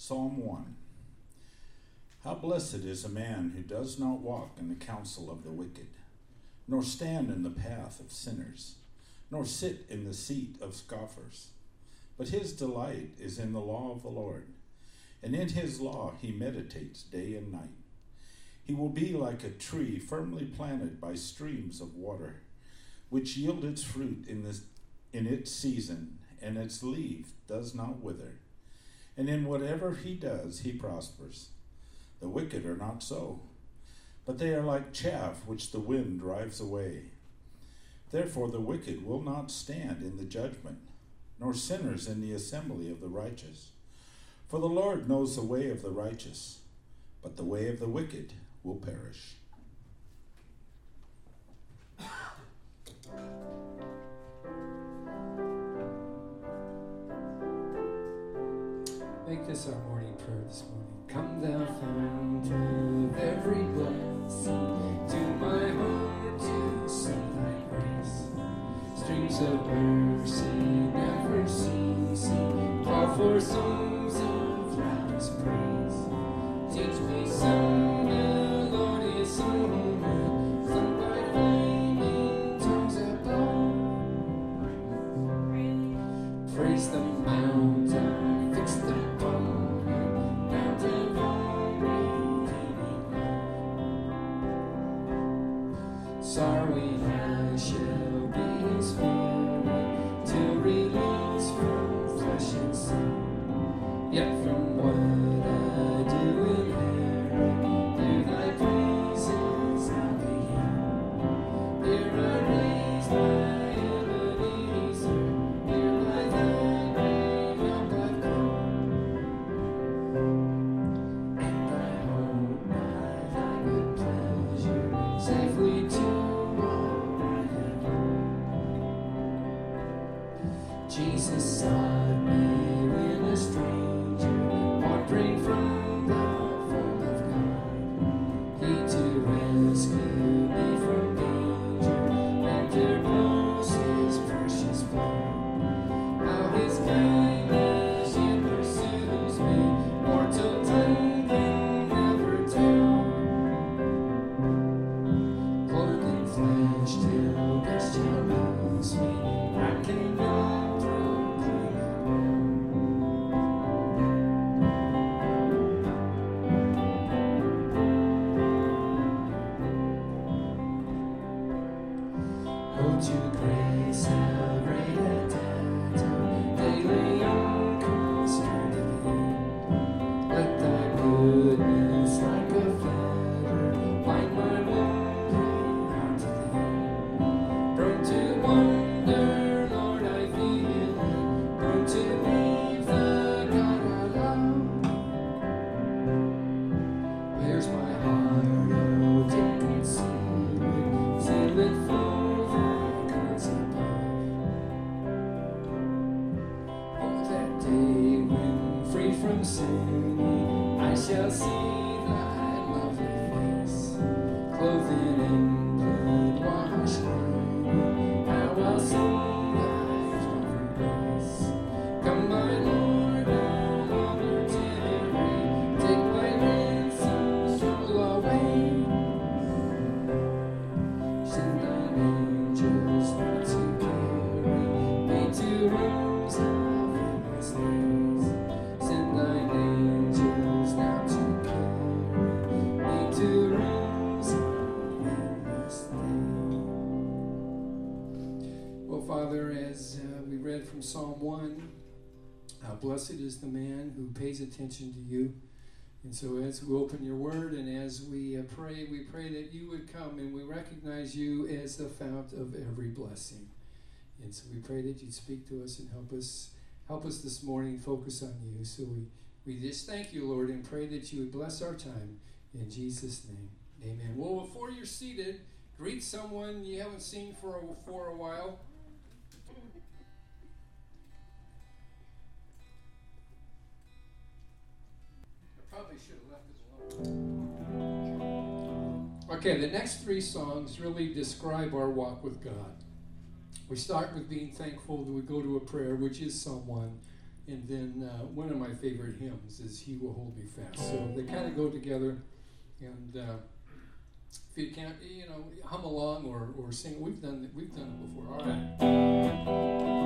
Psalm 1. How blessed is a man who does not walk in the counsel of the wicked, nor stand in the path of sinners, nor sit in the seat of scoffers. But his delight is in the law of the Lord, and in his law he meditates day and night. He will be like a tree firmly planted by streams of water, which yield its fruit in its season, and its leaf does not wither. And in whatever he does, he prospers. The wicked are not so, but they are like chaff which the wind drives away. Therefore the wicked will not stand in the judgment, nor sinners in the assembly of the righteous. For the Lord knows the way of the righteous, but the way of the wicked will perish. Make this our morning prayer this morning. Come thou fount of every blessing, to my heart to sing thy grace. Streams of mercy never ceasing, call for songs of loudest praise. Teach me some melodious song, sung by flaming tongues above. Praise the mountain, fix the sorry I shall be his spirit, till release from flesh and sin. Yet from what I do inherit, hear thy praises now begin. Here I raise my Ebenezer, here by thy great help I've come. And I hope by thy good pleasure, safely to Jesus sought me when a stranger, wandering from the fold of God. He to rescue me from danger, and to blows his precious blood. How his kindness yet pursues me, mortal tongue can never tell. Clothed in flesh till death shall lose me, I cannot to grace have great attendant, daily unconstrained thee. Let thy goodness like a feather bind my wandering heart to thee. Prone to wonder, Lord, I feel it, prone to leave the God I love. Here's my heart, oh, take and seal it for from sin, I shall see thy lovely face, clothed in blood washed clean. How I'll sing thy sovereign grace. Come, my Lord, no longer tarry, take my ransom soul away. Send thine angels not to carry me to rooms of endless days. Thine angels now to carry me to realms of endless day. Well, Father, as we read from Psalm 1, how blessed is the man who pays attention to you. And so as we open your word and as we pray that you would come, and we recognize you as the fount of every blessing. And so we pray that you'd speak to us and help us this morning focus on you. So we just thank you, Lord, and pray that you would bless our time. In Jesus' name, amen. Well, before you're seated, greet someone you haven't seen for a while. I probably should have left it alone. Okay, the next three songs really describe our walk with God. We start with being thankful, then we go to a prayer, which is Psalm 1. And then one of my favorite hymns is "He Will Hold Me Fast." So they kind of go together. And if you can't, hum along or sing. We've done it before. All right.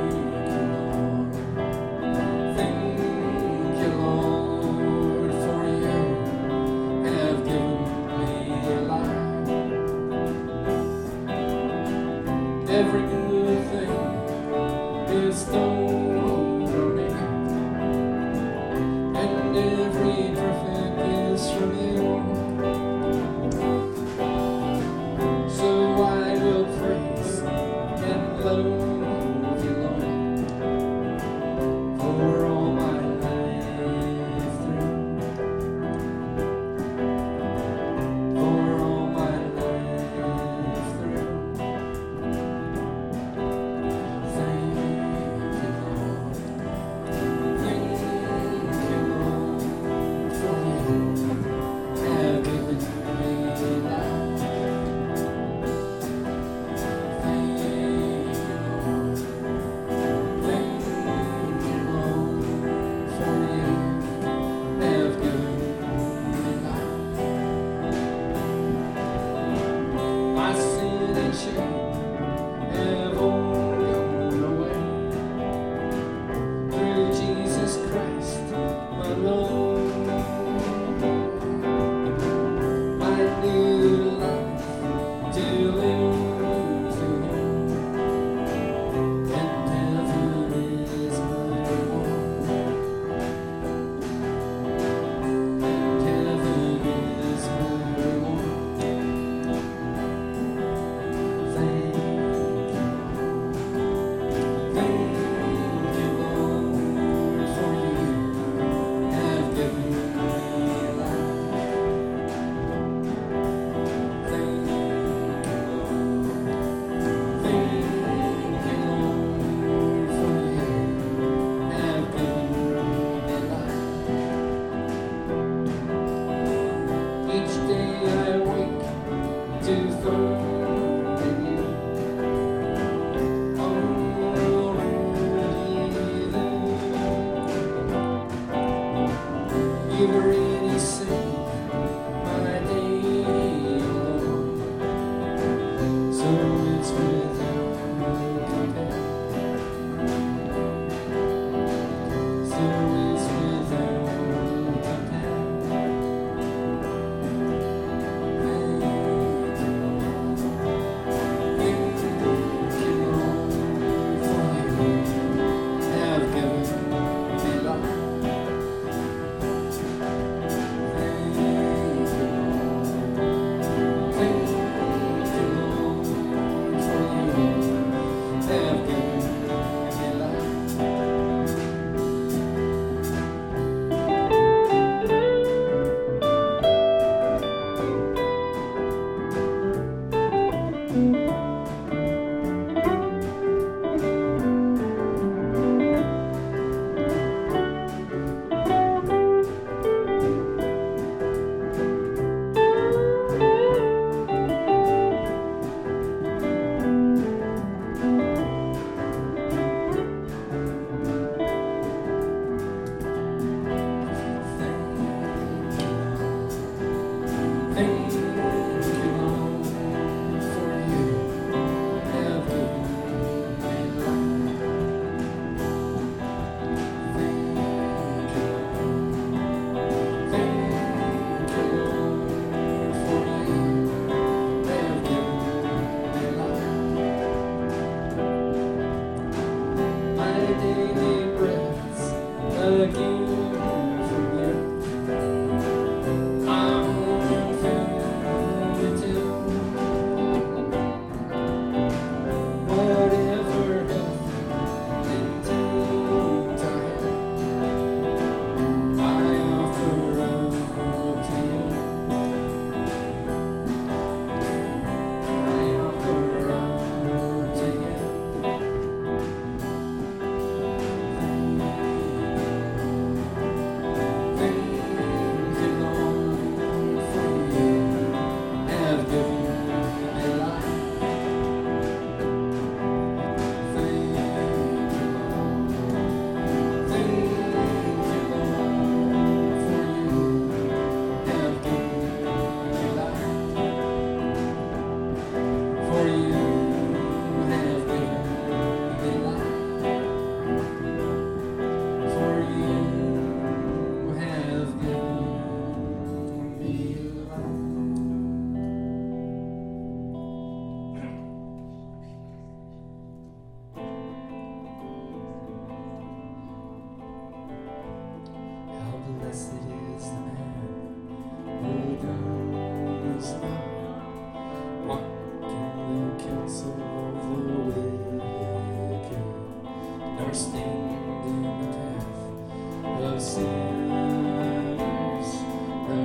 For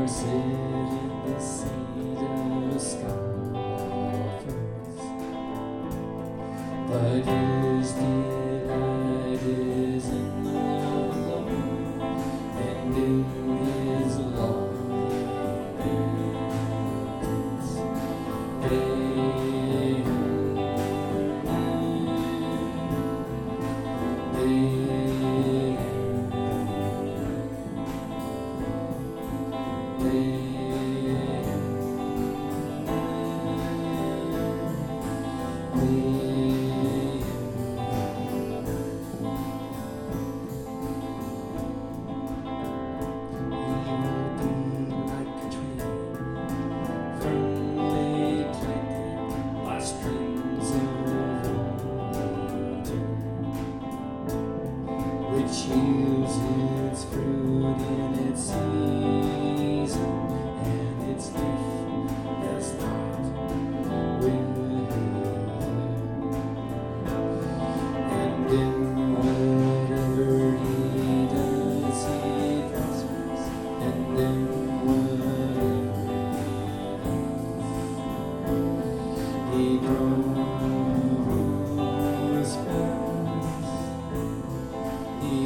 nor sit in the seat of scoffers, but his delight is in the Lord, and in his law he meditates day which yields its fruit in its season, and its leaf does not wither. And in whatever he does, he prospers, and in whatever he prospers. He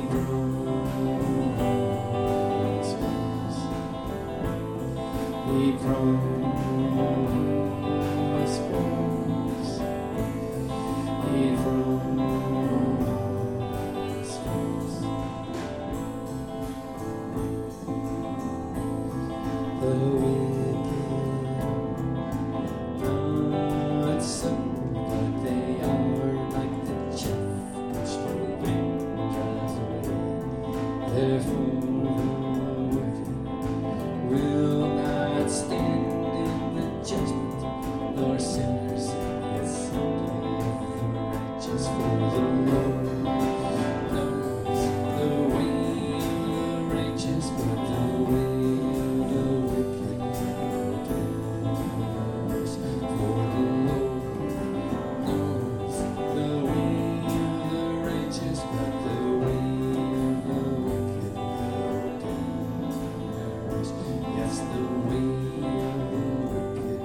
the wicked not so, but they are like the chaff which the wind drives away. Therefore the wicked will not stand in the judgment, nor sinners in the assembly of the righteous. For the Lord knows the way of the righteous, but the way of the wicked perish. For the Lord knows the way of the righteous, but the way of the wicked perish. Yes, the way of the wicked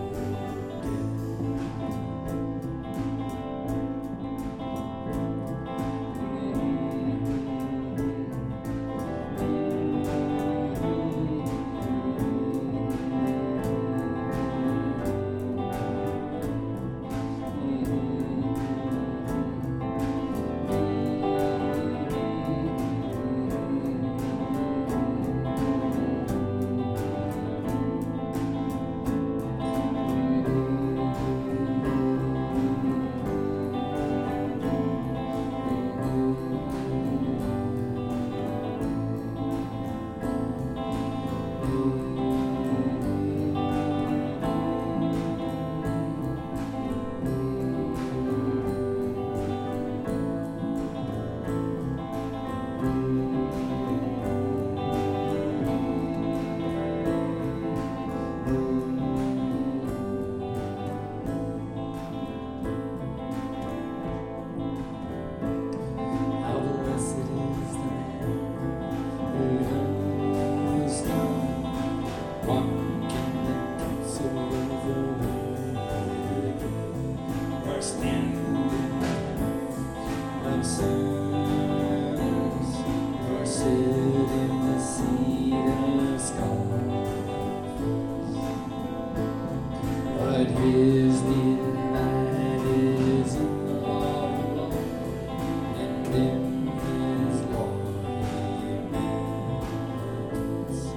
but his delight is in the law of the Lord, and in his law he meditates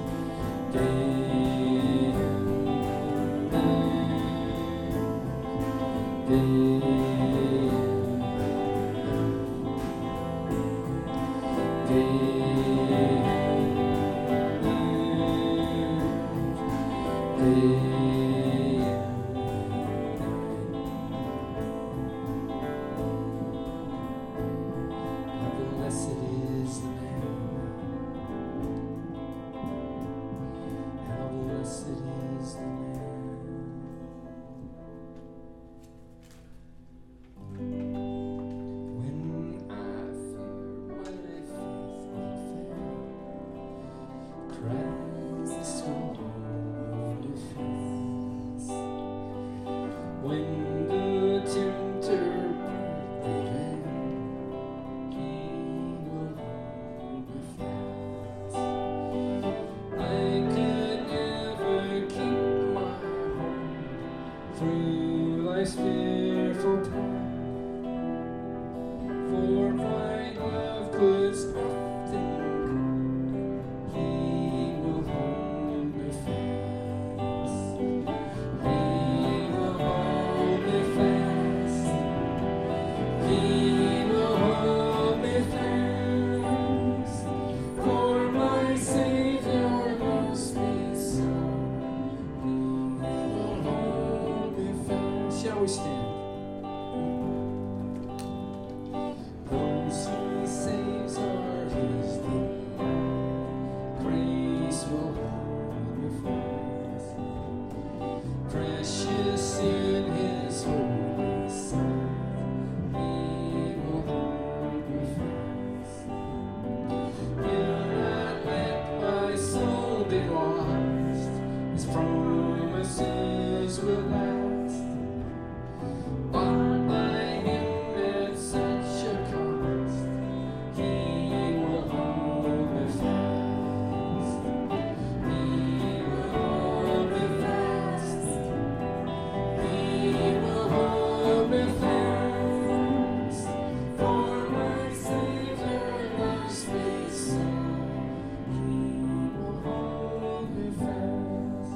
day and Christ the strong life's fearful path. For my love puts often good, He will hold me fast. He will hold me fast. He will hold me fast. For my Savior loves me so. He will hold me fast. Shall we stand? Those He saves are His delight. Grace will hold me fast. Precious in His holy sight. He will hold me fast. Will not let my soul be lost. His promises will last. Bought by Him at such a cost. He will hold me fast. He will hold me fast. He will hold me fast. For my Savior loves me so. He will hold me fast.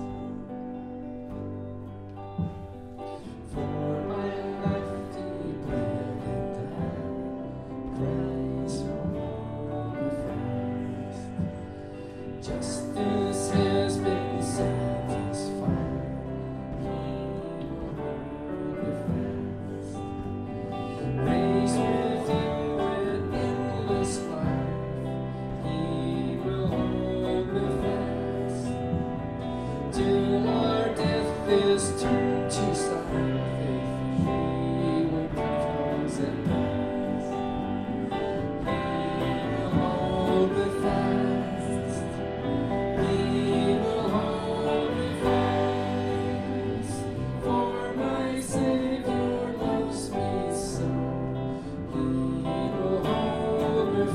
For my life He bled and died. Christ will hold me fast. Justice has been satisfied. He will hold me fast. Raised with Him with endless life. He will hold me fast. Till our death is turned to sight. He will cause at last. He will hold me fast. He will hold me fast. For my Savior loves me so. He will hold me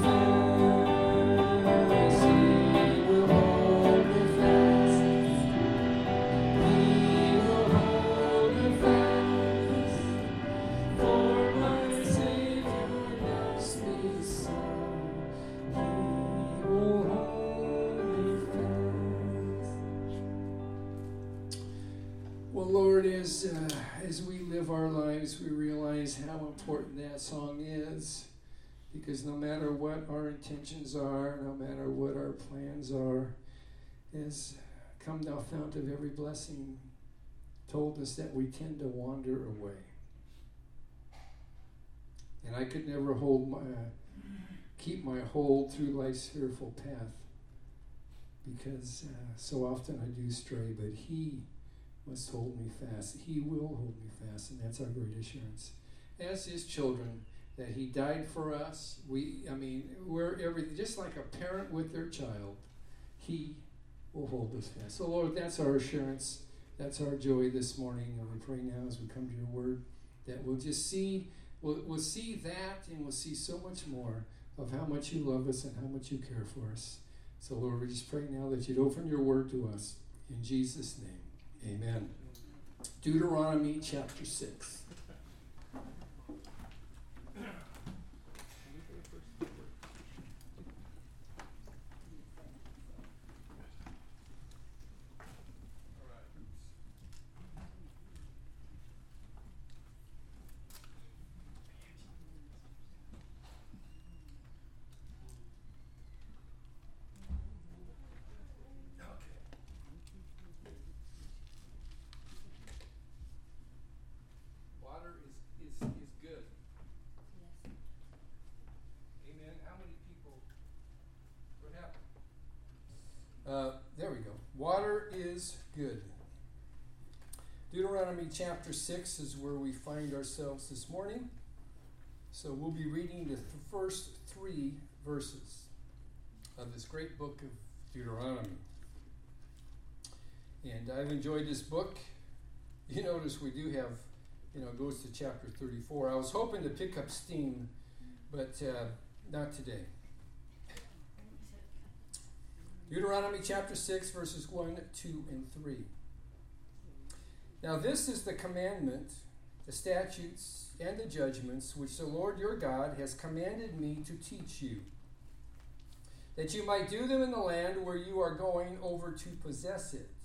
fast. He will hold me fast. He will hold me fast. For my Savior loves me so. He will hold me fast. Well, Lord, as we live our lives, we realize how important that song is. Because no matter what our intentions are, no matter what our plans are, as Come Thou Fount of Every Blessing told us that we tend to wander away. And I could never keep my hold through life's fearful path, because so often I do stray, but He must hold me fast. He will hold me fast, and that's our great assurance. As His children, that He died for us. We're everything, just like a parent with their child. He will hold us fast. So Lord, that's our assurance. That's our joy this morning. And we pray now as we come to Your Word that we'll just see, we'll see that, and we'll see so much more of how much You love us and how much You care for us. So Lord, we just pray now that You'd open Your Word to us. In Jesus' name, amen. Deuteronomy chapter 6. Water is good. Amen. How many people? What happened? There we go. Water is good. Deuteronomy chapter 6 is where we find ourselves this morning. So we'll be reading the first 3 verses of this great book of Deuteronomy. And I've enjoyed this book. You notice we do have, it goes to chapter 34. I was hoping to pick up steam, but not today. Deuteronomy chapter 6, verses 1, 2, and 3. Now this is the commandment the statutes and the judgments which the Lord your God has commanded me to teach you, that you might do them in the land where you are going over to possess it,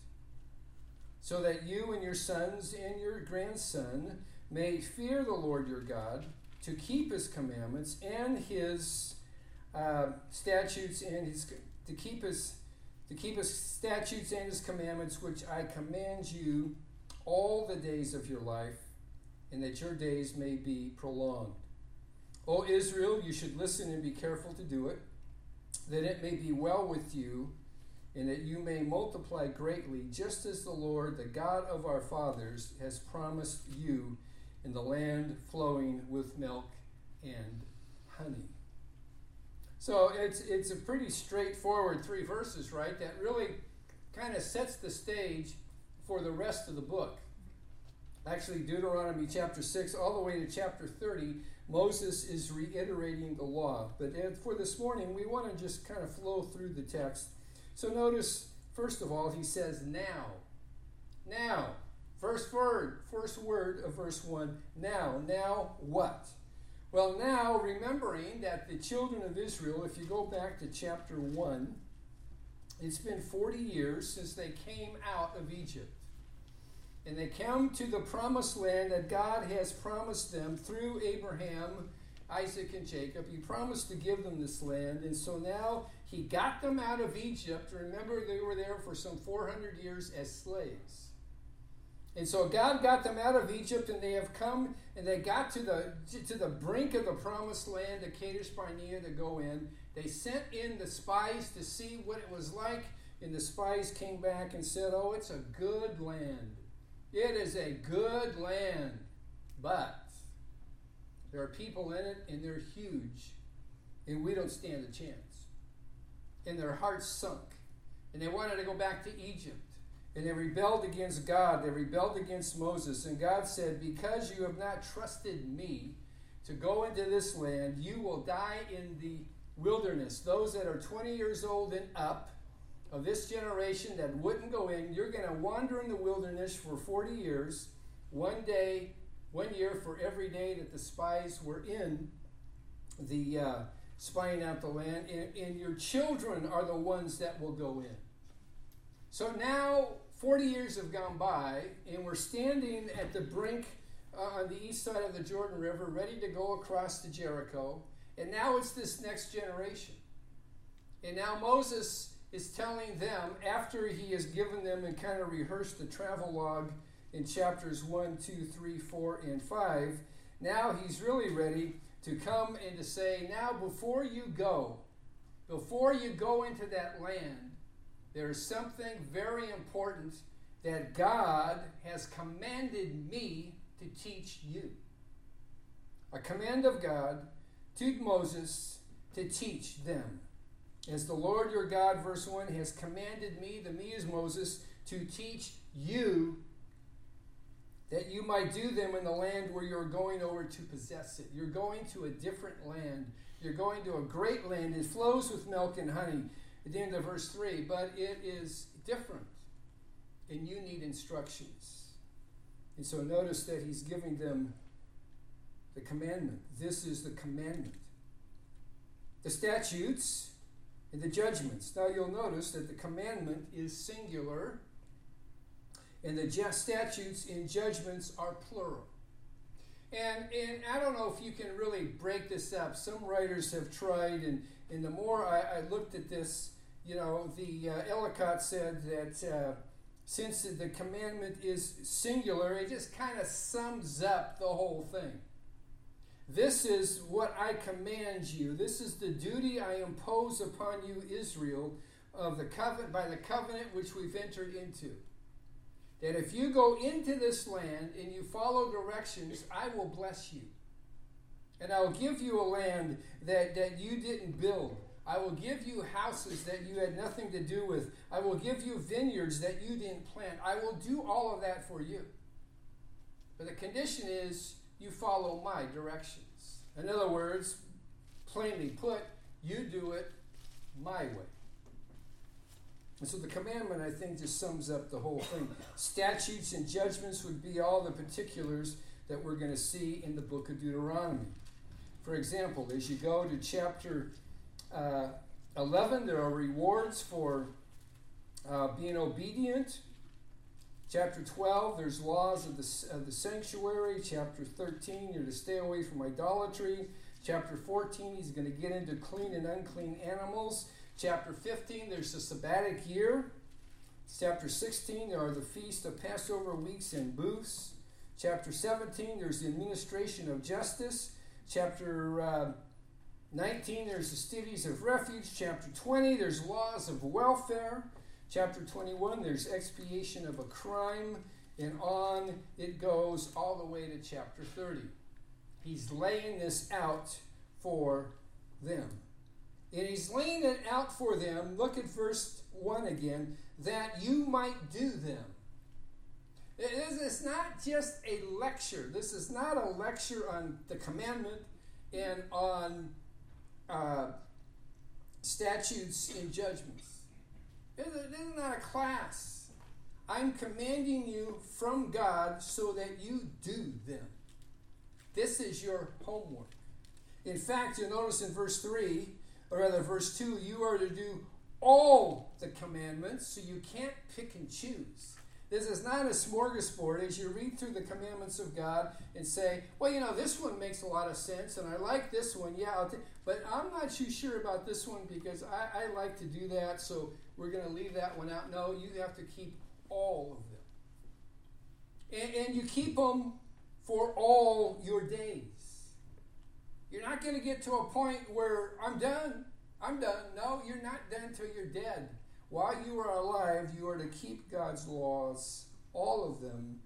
so that you and your sons and your grandson may fear the Lord your God, to keep his commandments and his statutes and to keep his statutes and his commandments, which I command you all the days of your life, and that your days may be prolonged. O Israel, you should listen and be careful to do it, that it may be well with you, and that you may multiply greatly, just as the Lord, the God of our fathers, has promised you, in the land flowing with milk and honey. So it's a pretty straightforward 3 verses, right? That really kind of sets the stage for the rest of the book. Actually, Deuteronomy chapter 6 all the way to chapter 30, Moses is reiterating the law. But for this morning, we want to just kind of flow through the text. So notice, first of all, he says, now. Now. First word of verse 1, now. Now what? Well, now, remembering that the children of Israel, if you go back to chapter 1, it's been 40 years since they came out of Egypt. And they come to the promised land that God has promised them through Abraham, Isaac, and Jacob. He promised to give them this land. And so now he got them out of Egypt. Remember, they were there for some 400 years as slaves. And so God got them out of Egypt, and they have come, and they got to the brink of the promised land, to Kadesh Barnea, to go in. They sent in the spies to see what it was like, and the spies came back and said, oh, it's a good land. It is a good land, but there are people in it, and they're huge, and we don't stand a chance. And their hearts sunk, and they wanted to go back to Egypt. And they rebelled against God. They rebelled against Moses. And God said, because you have not trusted me to go into this land, you will die in the wilderness. Those that are 20 years old and up of this generation that wouldn't go in, you're going to wander in the wilderness for 40 years, 1 year for every day that the spies were in the spying out the land. And your children are the ones that will go in. So now 40 years have gone by, and we're standing at the brink on the east side of the Jordan River, ready to go across to Jericho. And now it's this next generation. And now Moses is telling them, after he has given them and kind of rehearsed the travel log in chapters 1, 2, 3, 4, and 5, now he's really ready to come and to say, now before you go into that land, there's something very important that God has commanded me to teach you. A command of God to Moses to teach them. As the Lord your God, verse 1, has commanded me, the me is Moses, to teach you, that you might do them in the land where you're going over to possess it. You're going to a different land. You're going to a great land. It flows with milk and honey. At the end of verse 3, but it is different, and you need instructions. And so notice that he's giving them the commandment. This is the commandment. The statutes and the judgments. Now you'll notice that the commandment is singular, and the statutes and judgments are plural. And I don't know if you can really break this up. Some writers have tried, and the more I looked at this, the Ellicott said that since the commandment is singular, it just kind of sums up the whole thing. This is what I command you. This is the duty I impose upon you, Israel, of the covenant, by the covenant which we've entered into. That if you go into this land and you follow directions, I will bless you. And I will give you a land that you didn't build. I will give you houses that you had nothing to do with. I will give you vineyards that you didn't plant. I will do all of that for you. But the condition is you follow my directions. In other words, plainly put, you do it my way. And so the commandment, I think, just sums up the whole thing. Statutes and judgments would be all the particulars. that we're going to see in the book of Deuteronomy. For example, as you go to chapter 11, there are rewards for being obedient. Chapter 12, there's laws of the sanctuary. Chapter 13, you're to stay away from idolatry. Chapter 14, he's going to get into clean and unclean animals. Chapter 15, there's the sabbatic year. Chapter 16, there are the feast of Passover weeks and booths. Chapter 17, there's the administration of justice. Chapter 19, there's the cities of refuge. Chapter 20, there's laws of welfare. Chapter 21, there's expiation of a crime. And on it goes all the way to chapter 30. He's laying this out for them. And he's laying it out for them. Look at verse 1 again. That you might do them. It's not just a lecture. This is not a lecture on the commandment and on statutes and judgments. This is not a class. I'm commanding you from God so that you do them. This is your homework. In fact, you'll notice in verse 3, or rather verse 2, you are to do all the commandments, so you can't pick and choose. This is not a smorgasbord as you read through the commandments of God and say, well, this one makes a lot of sense, and I like this one, but I'm not too sure about this one because I like to do that, so we're going to leave that one out. No, you have to keep all of them. And you keep them for all your days. You're not going to get to a point where I'm done. No, you're not done till you're dead. While you are alive, you are to keep God's laws, all of them,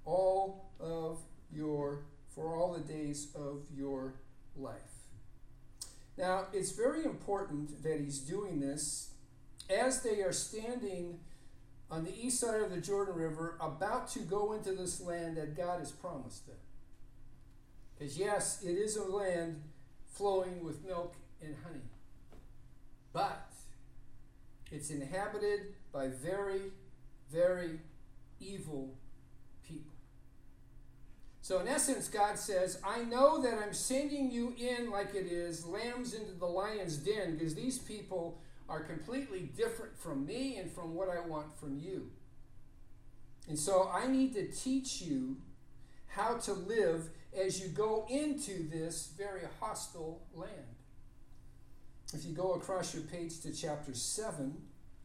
for all the days of your life. Now, it's very important that he's doing this as they are standing on the east side of the Jordan River, about to go into this land that God has promised them. Because yes, it is a land flowing with milk and honey. But it's inhabited by very, very evil people. So in essence, God says, I know that I'm sending you in like it is lambs into the lion's den, because these people are completely different from me and from what I want from you. And so I need to teach you how to live as you go into this very hostile land. If you go across your page to chapter 7,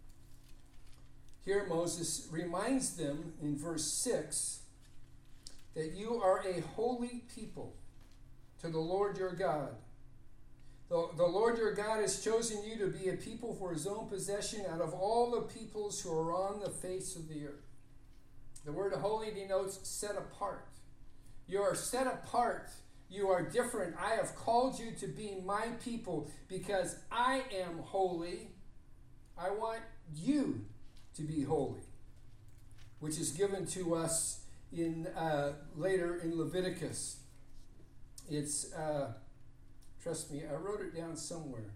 here Moses reminds them in verse 6 that you are a holy people to the Lord your God. The Lord your God has chosen you to be a people for his own possession out of all the peoples who are on the face of the earth. The word holy denotes set apart. You are set apart. You are different. I have called you to be my people because I am holy. I want you to be holy, which is given to us in later in Leviticus. It's trust me, I wrote it down somewhere.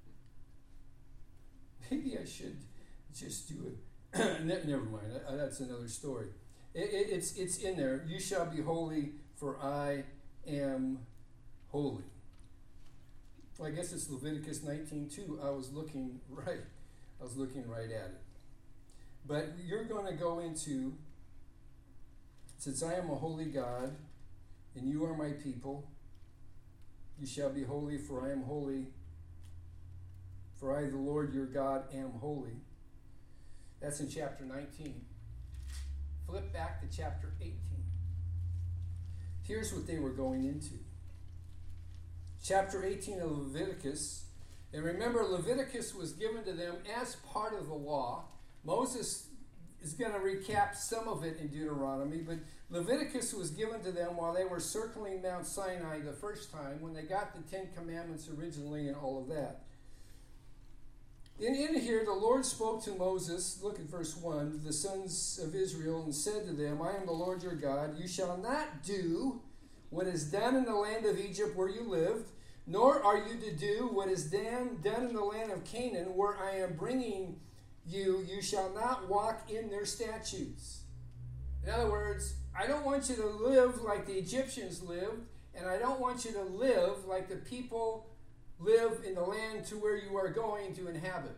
Maybe I should just do it. Never mind. That's another story. It's in there. You shall be holy, for I am holy. Well, I guess it's Leviticus 19:2. I was looking right at it. But you're going to go into, since I am a holy God, and you are my people, you shall be holy, for I am holy. For I, the Lord your God, am holy. That's in chapter 19. Flip back to chapter 18. Here's what they were going into. Chapter 18 of Leviticus. And remember, Leviticus was given to them as part of the law. Moses is going to recap some of it in Deuteronomy, but Leviticus was given to them while they were circling Mount Sinai the first time, when they got the Ten Commandments originally and all of that. In here, the Lord spoke to Moses, look at verse 1, the sons of Israel, and said to them, I am the Lord your God. You shall not do what is done in the land of Egypt where you lived, nor are you to do what is done in the land of Canaan where I am bringing you. You shall not walk in their statutes. In other words, I don't want you to live like the Egyptians lived, and I don't want you to live like the people live in the land to where you are going to inhabit.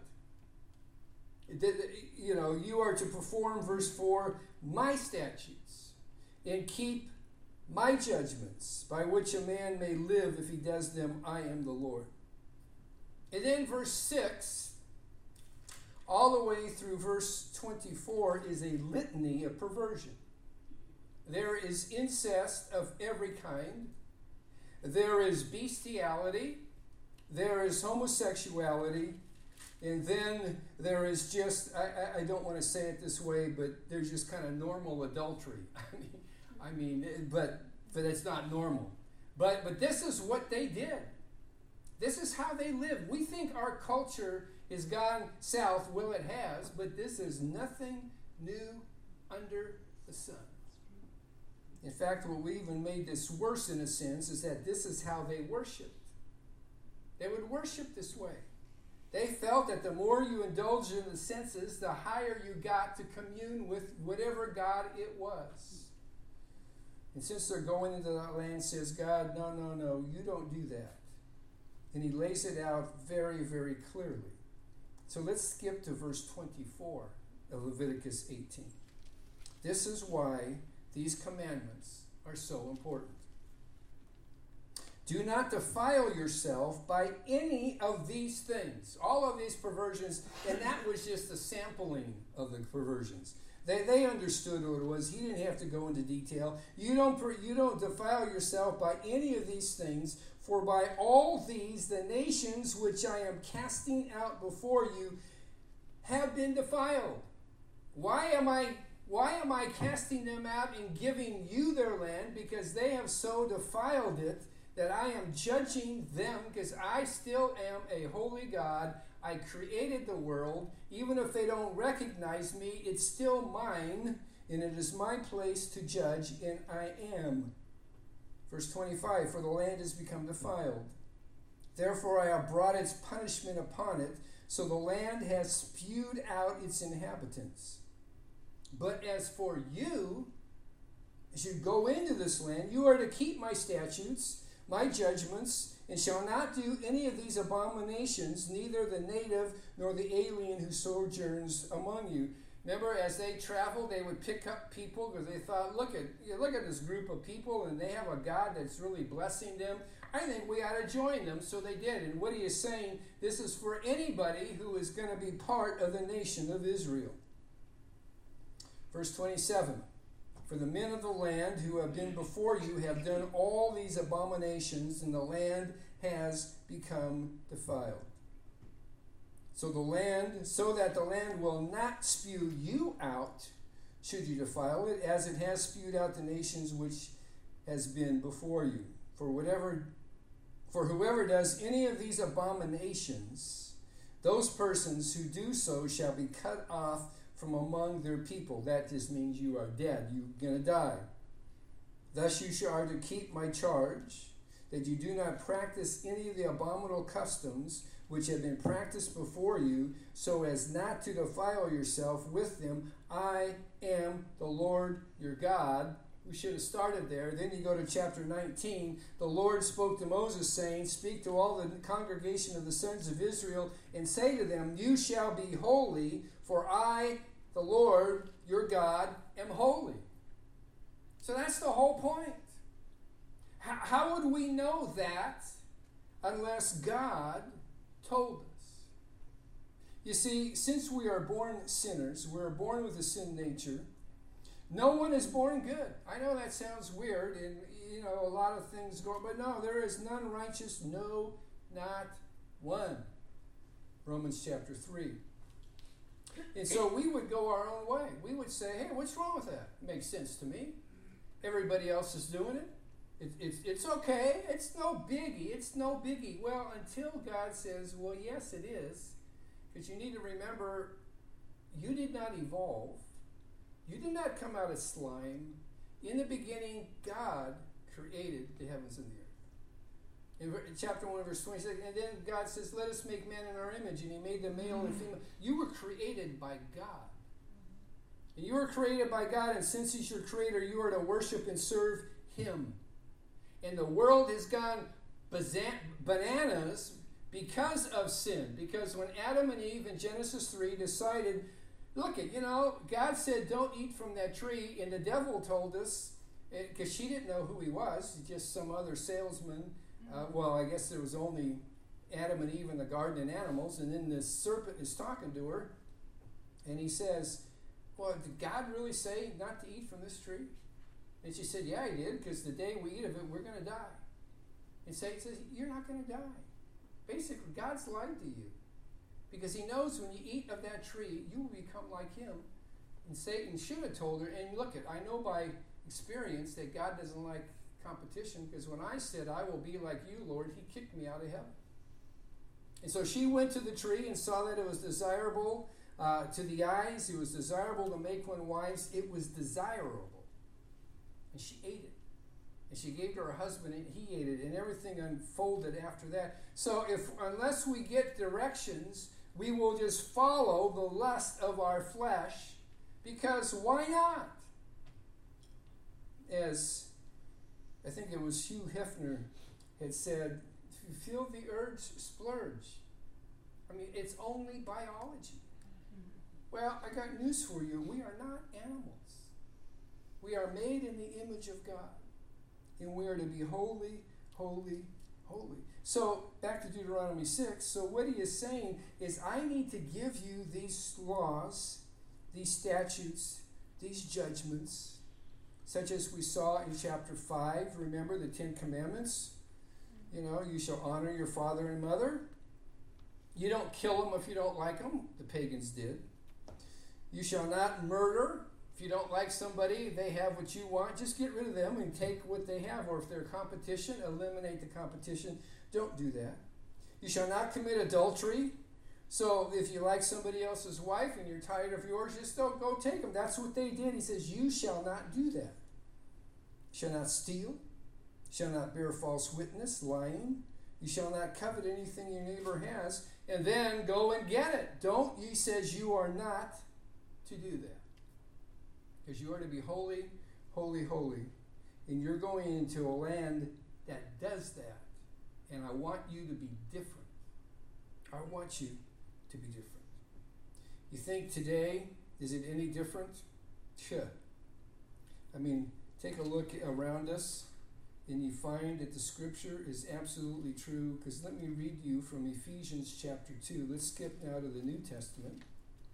You are to perform, verse 4, my statutes, and keep my judgments, by which a man may live if he does them. I am the Lord. And then verse 6, all the way through verse 24, is a litany of perversion. There is incest of every kind. There is bestiality. There is homosexuality. And then there is just, I don't want to say it this way, but there's just kind of normal adultery. But it's not normal. But this is what they did. This is how they live. We think our culture has gone south. Well, it has, but this is nothing new under the sun. In fact, what we even made this worse in a sense is that this is how they worshiped. They would worship this way. They felt that the more you indulged in the senses, the higher you got to commune with whatever God it was. And since they're going into that land, says God, no, you don't do that. And he lays it out very, very clearly. So let's skip to verse 24 of Leviticus 18. This is why these commandments are so important. Do not defile yourself by any of these things. All of these perversions, and that was just a sampling of the perversions. They understood what it was. He didn't have to go into detail. You don't defile yourself by any of these things, for by all these the nations which I am casting out before you have been defiled. Why am I casting them out and giving you their land? Because they have so defiled it that I am judging them, because I still am a holy God. I created the world. Even if they don't recognize me, it's still mine, and it is my place to judge, and I am. Verse 25, for the land has become defiled. Therefore I have brought its punishment upon it, so the land has spewed out its inhabitants. But as for you, as you go into this land, you are to keep my statutes, my judgments, and shall not do any of these abominations, neither the native nor the alien who sojourns among you. Remember, as they traveled, they would pick up people because they thought, look at this group of people, and they have a God that's really blessing them. I think we ought to join them. So they did. And what he is saying, this is for anybody who is going to be part of the nation of Israel. Verse 27. For the men of the land who have been before you have done all these abominations, and the land has become defiled. So that the land will not spew you out, should you defile it, as it has spewed out the nations which has been before you. For whoever does any of these abominations, those persons who do so shall be cut off from among their people. That just means you are dead. You're going to die. Thus you are to keep my charge, that you do not practice any of the abominable customs which have been practiced before you, so as not to defile yourself with them. I am the Lord your God. We should have started there. Then you go to chapter 19. The Lord spoke to Moses, saying, speak to all the congregation of the sons of Israel, and say to them, you shall be holy, for I, the Lord your God, am holy. So that's the whole point. How would we know that unless God told us? You see, since we are born sinners, we're born with a sin nature. No one is born good. I know that sounds weird, and a lot of things go, but no, there is none righteous, no, not one. Romans chapter 3. And so we would go our own way. We would say, hey, what's wrong with that? It makes sense to me. Everybody else is doing it. It's okay. It's no biggie. It's no biggie. Well, until God says, well, yes, it is. Because you need to remember, you did not evolve. You did not come out of slime. In the beginning, God created the heavens and the earth. In chapter 1, verse 26, and then God says, let us make man in our image, and he made them male and female. You were created by God. And you were created by God, and since He's your creator, you are to worship and serve Him. And the world has gone bananas because of sin. Because when Adam and Eve in Genesis 3 decided, look, God said don't eat from that tree, and the devil told us, because she didn't know who he was, just some other salesman. Well, I guess there was only Adam and Eve in the garden and animals, and then this serpent is talking to her, and he says, well, did God really say not to eat from this tree? And she said, yeah, He did, because the day we eat of it, we're going to die. And Satan says, you're not going to die. Basically, God's lied to you, because He knows when you eat of that tree, you will become like Him. And Satan should have told her, and look, I know by experience that God doesn't like competition, because when I said, I will be like you, Lord, He kicked me out of heaven. And so she went to the tree and saw that it was desirable to the eyes. It was desirable to make one wise. It was desirable. And she ate it. And she gave to her husband, and he ate it. And everything unfolded after that. So unless we get directions, we will just follow the lust of our flesh, because why not? As I think it was Hugh Hefner had said, if you feel the urge, splurge. I mean, it's only biology. Well, I got news for you. We are not animals. We are made in the image of God. And we are to be holy, holy, holy. So, back to Deuteronomy 6. So what he is saying is, I need to give you these laws, these statutes, these judgments, such as we saw in chapter 5. Remember the 10 Commandments? You shall honor your father and mother. You don't kill them if you don't like them. The pagans did. You shall not murder. If you don't like somebody, they have what you want, just get rid of them and take what they have. Or if they're competition, eliminate the competition. Don't do that. You shall not commit adultery. So if you like somebody else's wife and you're tired of yours, just don't go take them. That's what they did. He says, you shall not do that. You shall not steal. You shall not bear false witness, lying. You shall not covet anything your neighbor has, and then go and get it. He says you are not to do that. Because you are to be holy, holy, holy. And you're going into a land that does that. And I want you to be different. I want you to be different. You think today, is it any different? Sure. I mean, take a look around us, and you find that the scripture is absolutely true. Because let me read you from Ephesians chapter 2. Let's skip now to the New Testament.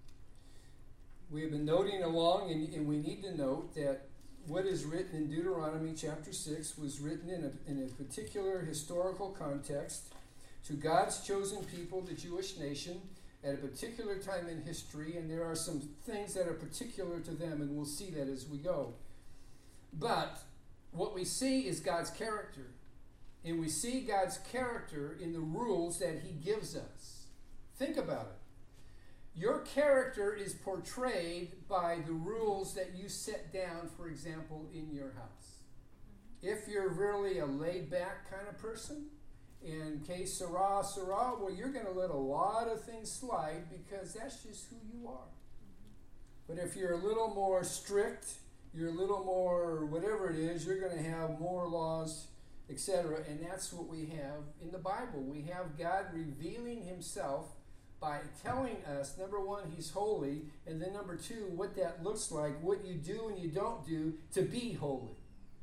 We have been noting along, and we need to note that what is written in Deuteronomy chapter 6 was written in a particular historical context to God's chosen people, the Jewish nation, at a particular time in history, and there are some things that are particular to them, and we'll see that as we go. But what we see is God's character, and we see God's character in the rules that He gives us. Think about it. Your character is portrayed by the rules that you set down, for example, in your house. If you're really a laid-back kind of person, in case Sarah, well, you're going to let a lot of things slide because that's just who you are. But if you're a little more strict, you're a little more whatever it is, you're going to have more laws, etc. And that's what we have in the Bible. We have God revealing Himself by telling us, number one, He's holy, and then number two, what that looks like, what you do and you don't do to be holy.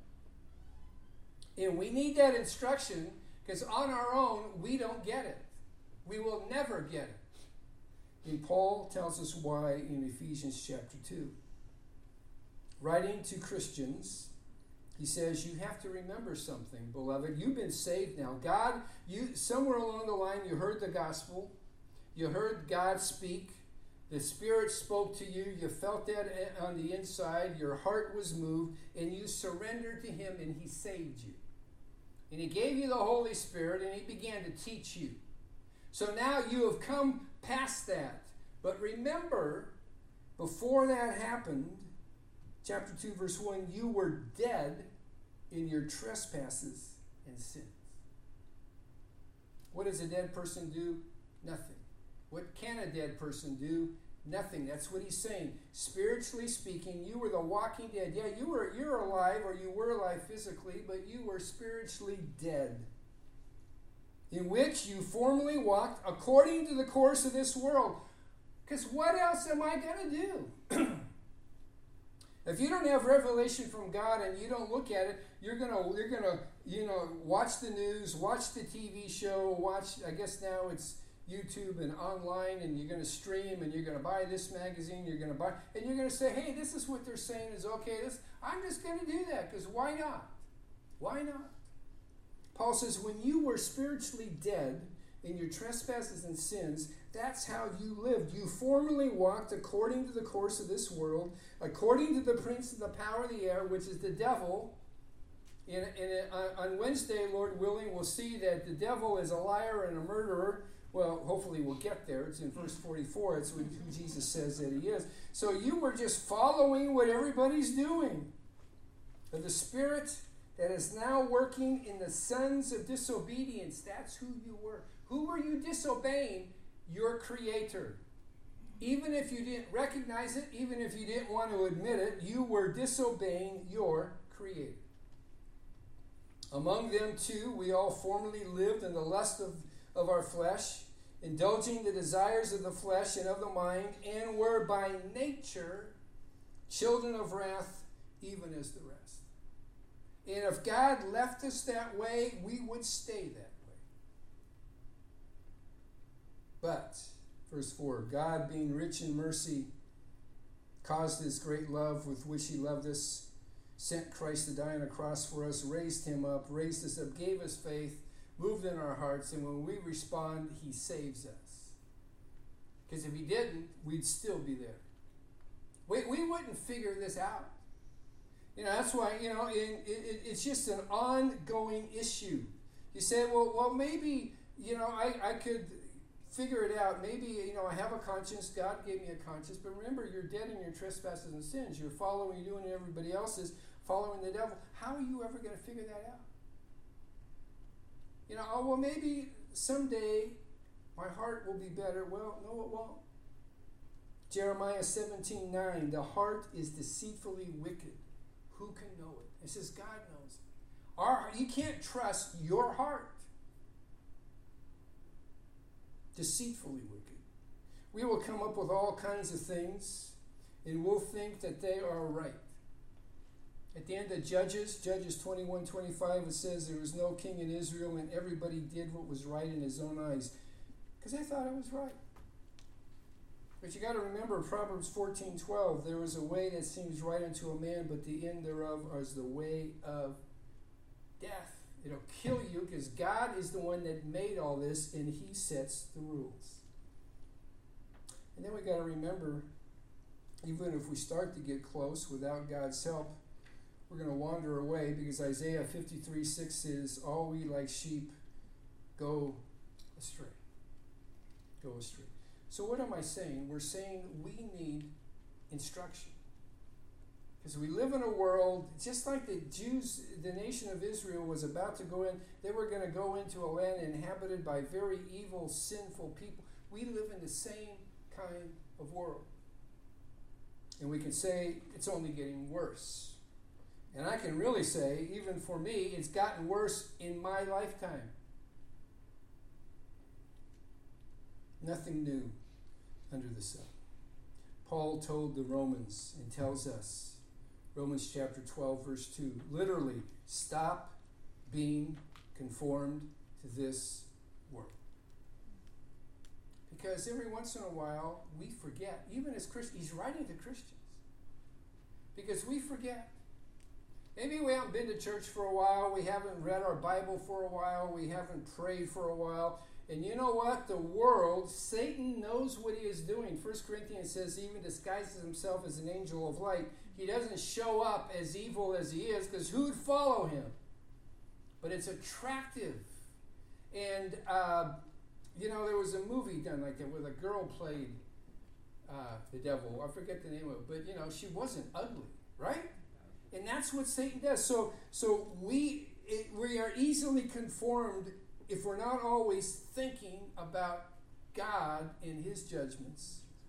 And we need that instruction, because on our own, we don't get it. We will never get it. And Paul tells us why in Ephesians chapter 2. Writing to Christians, he says, you have to remember something, beloved. You've been saved now. God, somewhere along the line, you heard the gospel. You heard God speak. The Spirit spoke to you. You felt that on the inside. Your heart was moved, and you surrendered to Him, and He saved you. And He gave you the Holy Spirit, and He began to teach you. So now you have come past that. But remember, before that happened, chapter 2, verse 1, you were dead in your trespasses and sins. What does a dead person do? Nothing. What can a dead person do? Nothing. That's what he's saying. Spiritually speaking, you were the walking dead. Yeah, you're alive, or you were alive physically, but you were spiritually dead. In which you formerly walked according to the course of this world. Because what else am I going to do? If you don't have revelation from God and you don't look at it, you're gonna watch the news, watch the TV show, I guess now it's YouTube and online, and you're gonna stream, and you're gonna buy this magazine, and you're gonna say, hey, this is what they're saying is okay. I'm just gonna do that, because why not? Why not? Paul says, when you were spiritually dead in your trespasses and sins, that's how you lived. You formerly walked according to the course of this world, according to the prince of the power of the air, which is the devil. On Wednesday, Lord willing, we'll see that the devil is a liar and a murderer. Well, hopefully we'll get there. It's in verse 44. It's who Jesus says that he is. So you were just following what everybody's doing. But the spirit that is now working in the sons of disobedience, that's who you were. Who were you disobeying? Your Creator. Even if you didn't recognize it, even if you didn't want to admit it, you were disobeying your Creator. Among them too, we all formerly lived in the lust of our flesh, indulging the desires of the flesh and of the mind, and were by nature children of wrath, even as the rest. And if God left us that way, we would stay that way. But, verse 4, God, being rich in mercy, caused his great love with which he loved us, sent Christ to die on a cross for us, raised us up, gave us faith, moved in our hearts, and when we respond, he saves us. Because if he didn't, we'd still be there. We wouldn't figure this out. That's why, it's just an ongoing issue. You say, well, maybe, I could figure it out. Maybe, I have a conscience. God gave me a conscience. But remember, you're dead in your trespasses and sins. You're following, you're doing what everybody else is, following the devil. How are you ever going to figure that out? Maybe someday my heart will be better. Well, no, it won't. Jeremiah 17:9, the heart is deceitfully wicked. Who can know it? It says God knows it. You can't trust your heart. Deceitfully wicked. We will come up with all kinds of things, and we'll think that they are right. At the end of Judges 21:25, it says there was no king in Israel, and everybody did what was right in his own eyes, because they thought it was right. But you got to remember Proverbs 14:12, there is a way that seems right unto a man, but the end thereof is the way of death. It'll kill you, because God is the one that made all this, and he sets the rules. And then we got to remember, even if we start to get close without God's help, we're going to wander away, because Isaiah 53:6 says, all we like sheep go astray. Go astray. So what am I saying? We're saying we need instruction. Because we live in a world, just like the Jews, the nation of Israel was about to go in, they were going to go into a land inhabited by very evil, sinful people. We live in the same kind of world. And we can say it's only getting worse. And I can really say, even for me, it's gotten worse in my lifetime. Nothing new under the sun. Paul told the Romans and tells us, Romans chapter 12, verse 2, literally, stop being conformed to this world. Because every once in a while, we forget, even as Christians, he's writing to Christians, because we forget. Maybe we haven't been to church for a while, we haven't read our Bible for a while, we haven't prayed for a while, and you know what? The world, Satan knows what he is doing. 1 Corinthians says he even disguises himself as an angel of light. He doesn't show up as evil as he is, because who'd follow him? But it's attractive. And, there was a movie done like that where the girl played the devil. I forget the name of it. But, she wasn't ugly, right? And that's what Satan does. So we are easily conformed if we're not always thinking about God and his judgments.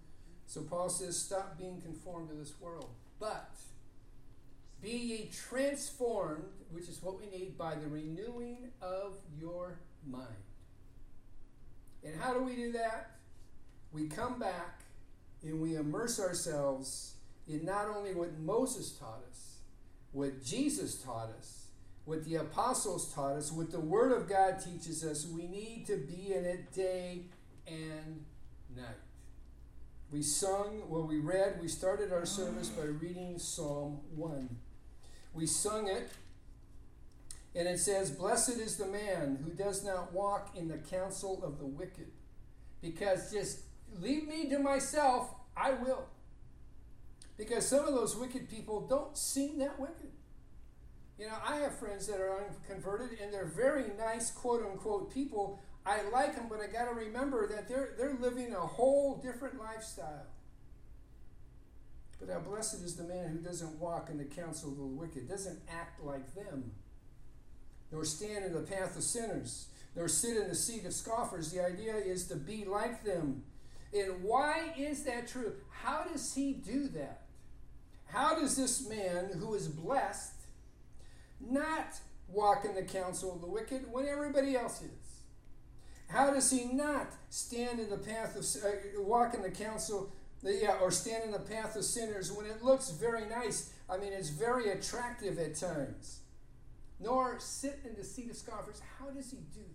So Paul says, stop being conformed to this world. But be ye transformed, which is what we need, by the renewing of your mind. And how do we do that? We come back and we immerse ourselves in not only what Moses taught us, what Jesus taught us, what the apostles taught us, what the Word of God teaches us. We need to be in it day and night. We started our service by reading Psalm 1. We sung it, and it says, "Blessed is the man who does not walk in the counsel of the wicked." Because just leave me to myself, I will. Because some of those wicked people don't seem that wicked. You know, I have friends that are unconverted, and they're very nice, quote-unquote, people. I like them, but I got to remember that they're living a whole different lifestyle. But how blessed is the man who doesn't walk in the counsel of the wicked, doesn't act like them, nor stand in the path of sinners, nor sit in the seat of scoffers. The idea is to be like them. And why is that true? How does he do that? How does this man who is blessed not walk in the counsel of the wicked when everybody else is? How does he not stand in the path of walk in the counsel, or stand in the path of sinners when it looks very nice? I mean, it's very attractive at times. Nor sit in the seat of scoffers. How does he do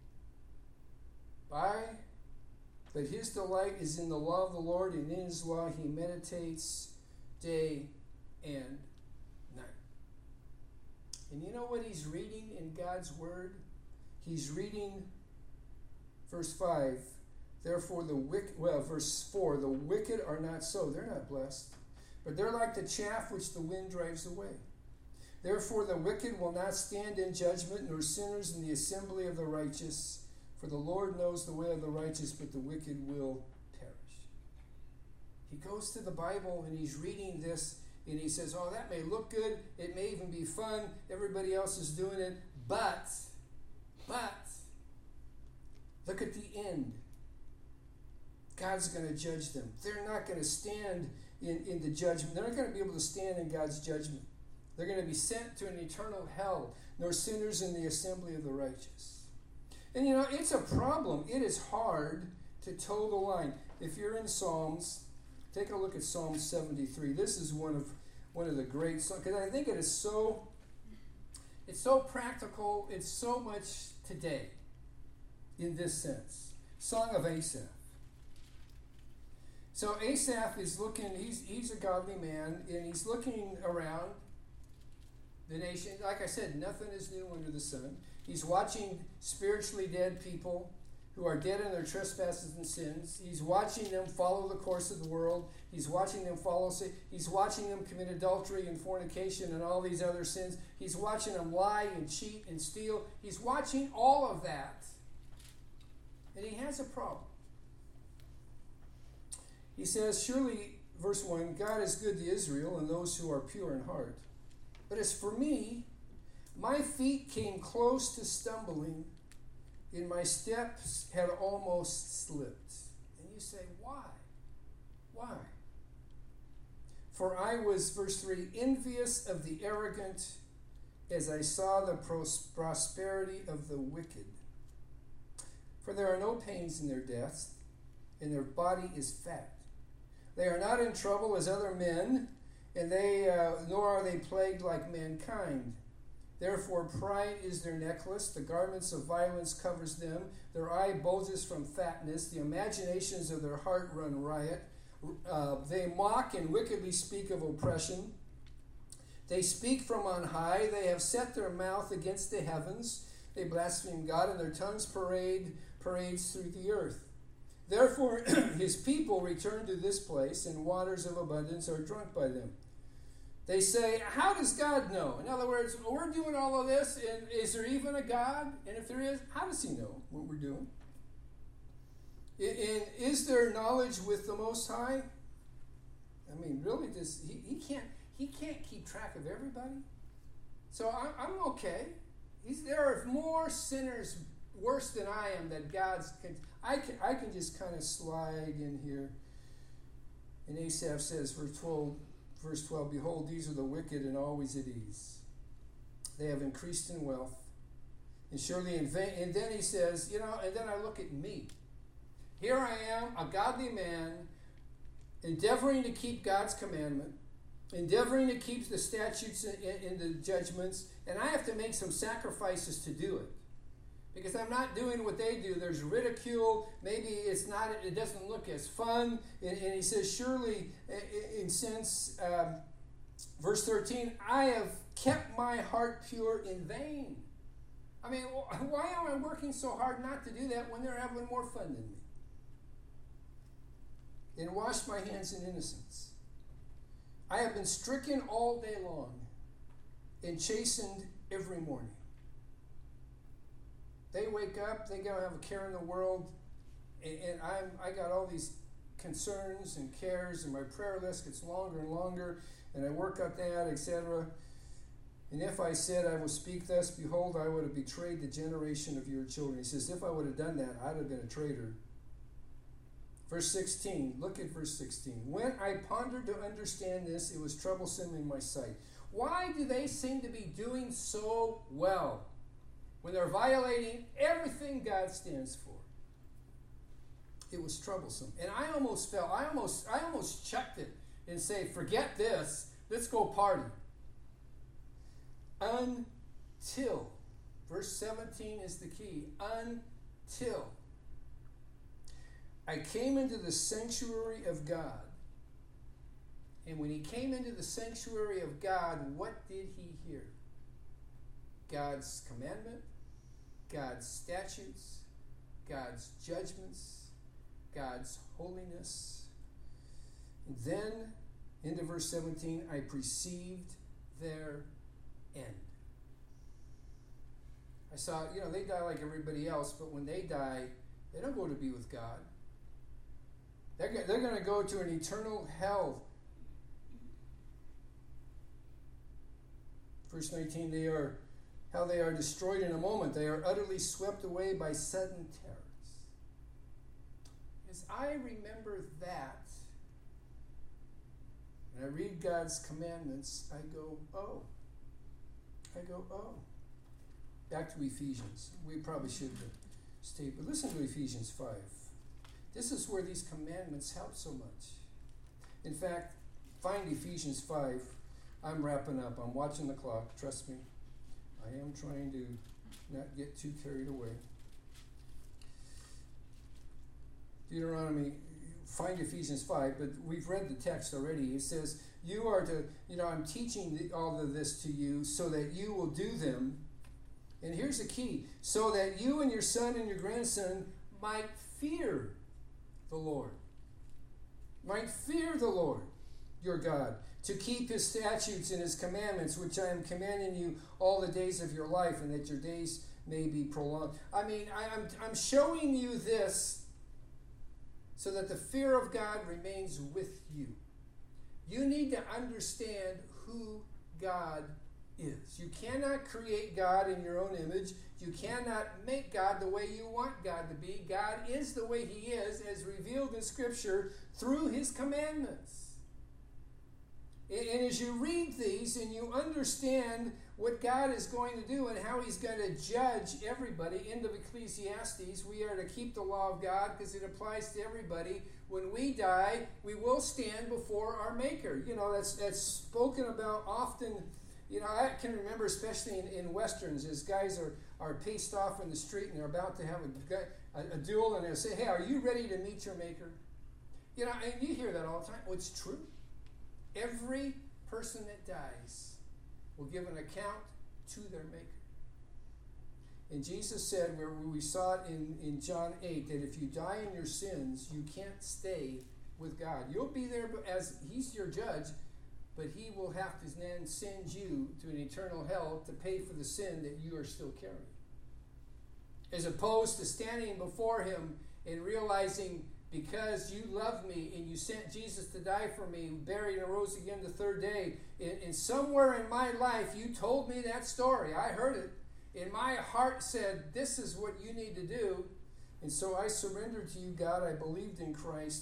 that? But his delight is in the law of the Lord, and in his law he meditates day and night. And you know what he's reading in God's Word? He's reading verse 5. Therefore verse 4, the wicked are not so. They're not blessed. But they're like the chaff which the wind drives away. Therefore the wicked will not stand in judgment, nor sinners in the assembly of the righteous. For the Lord knows the way of the righteous, but the wicked will perish. He goes to the Bible and he's reading this, and he says, oh, that may look good. It may even be fun. Everybody else is doing it. But, look at the end. God's going to judge them. They're not going to stand in the judgment. They're not going to be able to stand in God's judgment. They're going to be sent to an eternal hell, nor sinners in the assembly of the righteous. And you know, it's a problem. It is hard to toe the line. If you're in Psalms, take a look at Psalm 73. This is one of the great songs, because I think it is so practical. It's so much today in this sense. Song of Asaph. So Asaph is looking, he's a godly man, and he's looking around the nation. Like I said, nothing is new under the sun. He's watching spiritually dead people who are dead in their trespasses and sins. He's watching them follow the course of the world. He's watching them follow sin. He's watching them commit adultery and fornication and all these other sins. He's watching them lie and cheat and steal. He's watching all of that. And he has a problem. He says, surely, verse 1, God is good to Israel and those who are pure in heart. But as for me, my feet came close to stumbling, and my steps had almost slipped. And you say, why? Why? For I was, verse 3, envious of the arrogant as I saw the prosperity of the wicked. For there are no pains in their deaths, and their body is fat. They are not in trouble as other men, and nor are they plagued like mankind. Therefore pride is their necklace, the garments of violence covers them, their eye bulges from fatness, the imaginations of their heart run riot. They mock and wickedly speak of oppression. They speak from on high, they have set their mouth against the heavens. They blaspheme God, and their tongues parades through the earth. Therefore his people return to this place, and waters of abundance are drunk by them. They say, how does God know? In other words, we're doing all of this, and is there even a God? And if there is, how does he know what we're doing? And is there knowledge with the Most High? I mean, really, he can't keep track of everybody. So I'm okay. There are more sinners worse than I am that I can just kind of slide in here. And you know, it's a problem. It is hard to toe the line. If you're in Psalms, take a look at Psalm 74. This is one of the great songs, because I think it is so And Asaph says, verse 12, behold, these are the wicked and always at ease. They have increased in wealth. And surely in vain. And then he says, and then I look at me. Here I am, a godly man, endeavoring to keep God's commandment, endeavoring to keep the statutes and the judgments, and I have to make some sacrifices to do it. Because I'm not doing what they do. There's ridicule. Maybe it doesn't look as fun. And he says, surely, since verse 13, I have kept my heart pure in vain. I mean, why am I working so hard not to do that when they're having more fun than me? And wash my hands in innocence. I have been stricken all day long and chastened every morning. They wake up, they don't have a care in the world, and I got all these concerns and cares, and my prayer list gets longer and longer, and I work at that, etc. And if I said I will speak thus, behold, I would have betrayed the generation of your children. He says, if I would have done that, I'd have been a traitor. Verse 16, look at verse 16. When I pondered to understand this, it was troublesome in my sight. Why do they seem to be doing so well when they're violating everything God stands for? It was troublesome. And I almost checked it and say, forget this, let's go party. Until, verse 17 is the key, until I came into the sanctuary of God. And when he came into the sanctuary of God, what did he hear? God's commandment, God's statutes, God's judgments, God's holiness. And then, into verse 17, I perceived their end. I saw, they die like everybody else, but when they die, they don't go to be with God. They're going to go to an eternal hell. Verse 19, they are destroyed in a moment. They are utterly swept away by sudden terrors. As I remember that, and I read God's commandments, I go, oh. Back to Ephesians. We probably should stay, but listen to Ephesians 5. This is where these commandments help so much. In fact, find Ephesians 5. I'm wrapping up. I'm watching the clock. Trust me. I am trying to not get too carried away. Deuteronomy, find Ephesians 5, but we've read the text already. It says, you are to, I'm teaching all of this to you so that you will do them. And here's the key. So that you and your son and your grandson might fear the Lord. Might fear the Lord, your God, to keep his statutes and his commandments, which I am commanding you all the days of your life, and that your days may be prolonged. I mean, I'm showing you this so that the fear of God remains with you. You need to understand who God is. You cannot create God in your own image. You cannot make God the way you want God to be. God is the way he is, as revealed in Scripture through his commandments. And as you read these and you understand what God is going to do and how he's going to judge everybody, end of Ecclesiastes, we are to keep the law of God because it applies to everybody. When we die, we will stand before our Maker. That's spoken about often. I can remember, especially in Westerns, as guys are paced off in the street and they're about to have a duel, and they'll say, hey, are you ready to meet your Maker? And you hear that all the time. Well, it's true. Every person that dies will give an account to their Maker. And Jesus said, where we saw it in John 8, that if you die in your sins, you can't stay with God. You'll be there as he's your judge, but he will have to then send you to an eternal hell to pay for the sin that you are still carrying. As opposed to standing before him and realizing, because you love me and you sent Jesus to die for me, buried and rose again the third day, and somewhere in my life you told me that story. I heard it. And my heart said, this is what you need to do. And so I surrendered to you, God. I believed in Christ.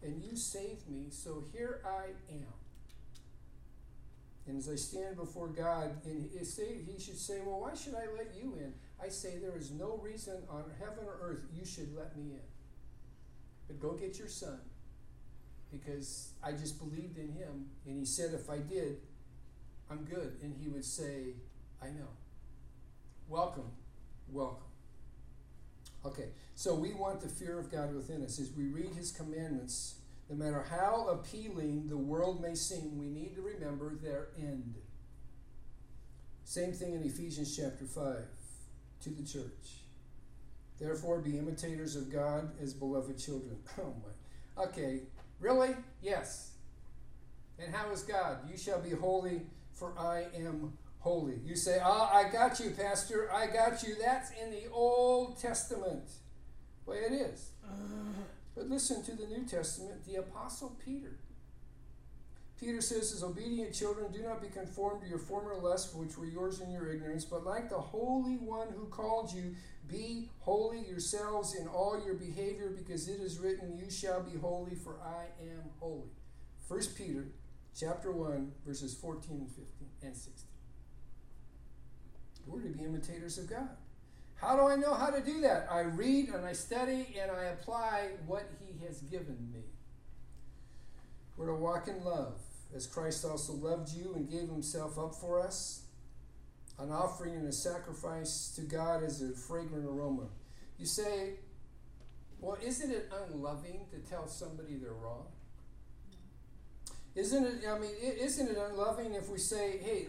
and you saved me, so here I am. And as I stand before God, and he should say, well, why should I let you in? I say there is no reason on heaven or earth you should let me in. But go get your son, because I just believed in him, and he said if I did, I'm good. And he would say, I know. Welcome, welcome. Okay, so we want the fear of God within us. As we read his commandments, no matter how appealing the world may seem, we need to remember their end. Same thing in Ephesians chapter 5 to the church. Therefore, be imitators of God as beloved children. Oh my. Okay, really? Yes. And how is God? You shall be holy, for I am holy. You say, I got you, Pastor. I got you. That's in the Old Testament. Well, it is. But listen to the New Testament, the Apostle Peter. Peter says, as obedient children, do not be conformed to your former lusts, which were yours in your ignorance, but like the Holy One who called you, be holy yourselves in all your behavior, because it is written, you shall be holy, for I am holy. 1 Peter chapter 1, verses 14 and 15 and 16. We're to be imitators of God. How do I know how to do that? I read and I study and I apply what he has given me. We're to walk in love, as Christ also loved you and gave himself up for us, an offering and a sacrifice to God as a fragrant aroma. You say, well, isn't it unloving to tell somebody they're wrong? Isn't it unloving if we say, hey,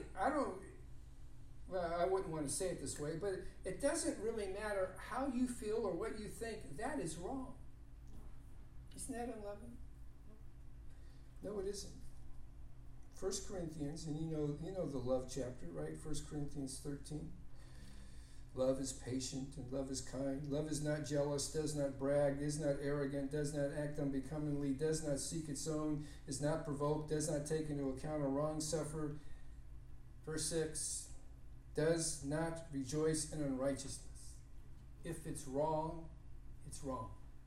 I wouldn't want to say it this way, but it doesn't really matter how you feel or what you think, that is wrong. Isn't that unloving? No, it isn't. 1 Corinthians, and you know the love chapter, right? 1 Corinthians 13. Love is patient and love is kind. Love is not jealous, does not brag, is not arrogant, does not act unbecomingly, does not seek its own, is not provoked, does not take into account a wrong suffered. Verse 6, does not rejoice in unrighteousness. If it's wrong, it's wrong.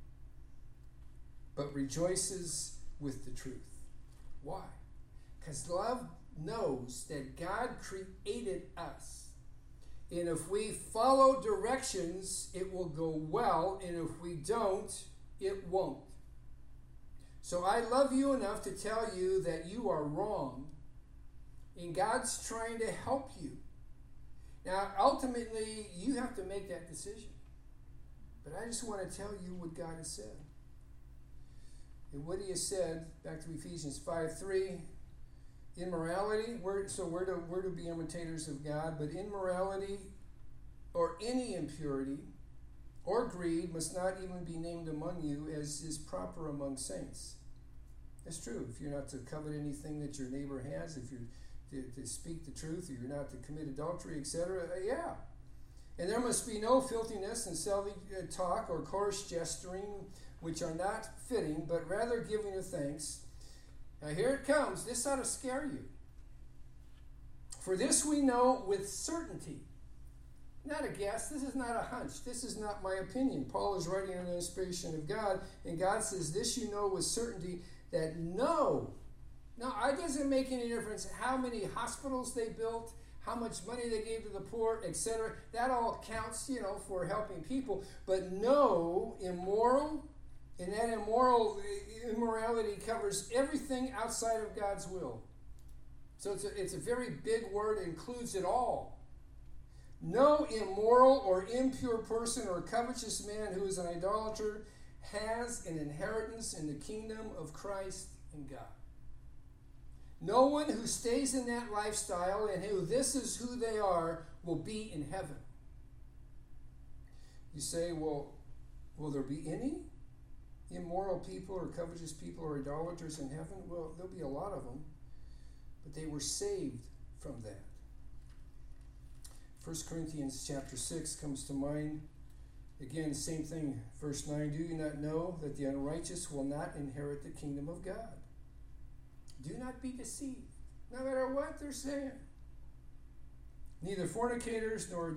But rejoices with the truth. Why? Because love knows that God created us. And if we follow directions, it will go well. And if we don't, it won't. So I love you enough to tell you that you are wrong. And God's trying to help you. Now, ultimately, you have to make that decision. But I just want to tell you what God has said. And what he has said, back to Ephesians 5:3, immorality, we're to be imitators of God, but immorality or any impurity or greed must not even be named among you, as is proper among saints. That's true. If you're not to covet anything that your neighbor has, if you're to speak the truth, or you're not to commit adultery, etc., yeah. And there must be no filthiness and self talk or coarse gesturing, which are not fitting, but rather giving of thanks. Now here it comes. This ought to scare you. For this we know with certainty. Not a guess. This is not a hunch. This is not my opinion. Paul is writing under the inspiration of God, and God says, this you know with certainty, that no. Now, it doesn't make any difference how many hospitals they built, how much money they gave to the poor, etc. That all counts, for helping people. But no immoral, and that immorality covers everything outside of God's will. So it's a very big word, includes it all. No immoral or impure person or covetous man who is an idolater has an inheritance in the kingdom of Christ and God. No one who stays in that lifestyle and who this is who they are will be in heaven. You say, well, will there be any immoral people or covetous people or idolaters in heaven? Well, there'll be a lot of them, but they were saved from that. 1 Corinthians chapter 6 comes to mind. Again, same thing, verse 9. Do you not know that the unrighteous will not inherit the kingdom of God? Do not be deceived, no matter what they're saying. Neither fornicators, nor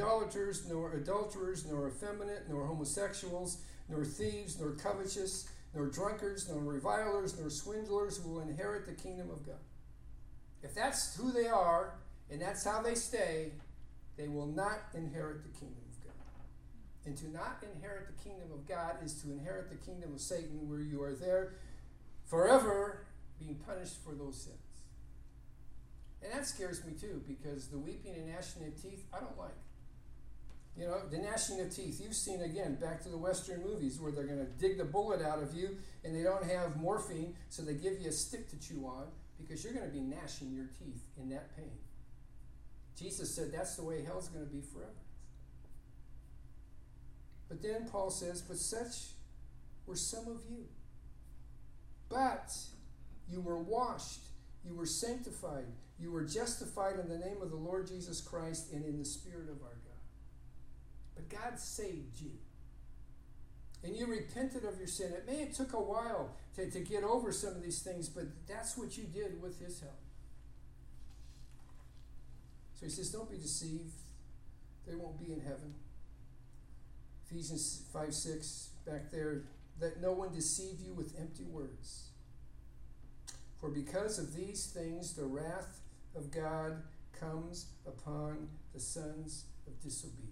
idolaters, nor adulterers, nor effeminate, nor homosexuals, nor thieves, nor covetous, nor drunkards, nor revilers, nor swindlers will inherit the kingdom of God. If that's who they are, and that's how they stay, they will not inherit the kingdom of God. And to not inherit the kingdom of God is to inherit the kingdom of Satan, where you are there forever being punished for those sins. And that scares me too, because the weeping and gnashing of teeth, I don't like. You know, the gnashing of teeth, you've seen, again, back to the Western movies where they're going to dig the bullet out of you and they don't have morphine, so they give you a stick to chew on because you're going to be gnashing your teeth in that pain. Jesus said that's the way hell's going to be forever. But then Paul says, but such were some of you. But you were washed, you were sanctified, you were justified in the name of the Lord Jesus Christ and in the Spirit of our God. But God saved you. And you repented of your sin. It may have took a while to get over some of these things, but that's what you did with his help. So he says, don't be deceived. They won't be in heaven. Ephesians 5:6, back there, let no one deceive you with empty words. For because of these things, the wrath of God comes upon the sons of disobedience.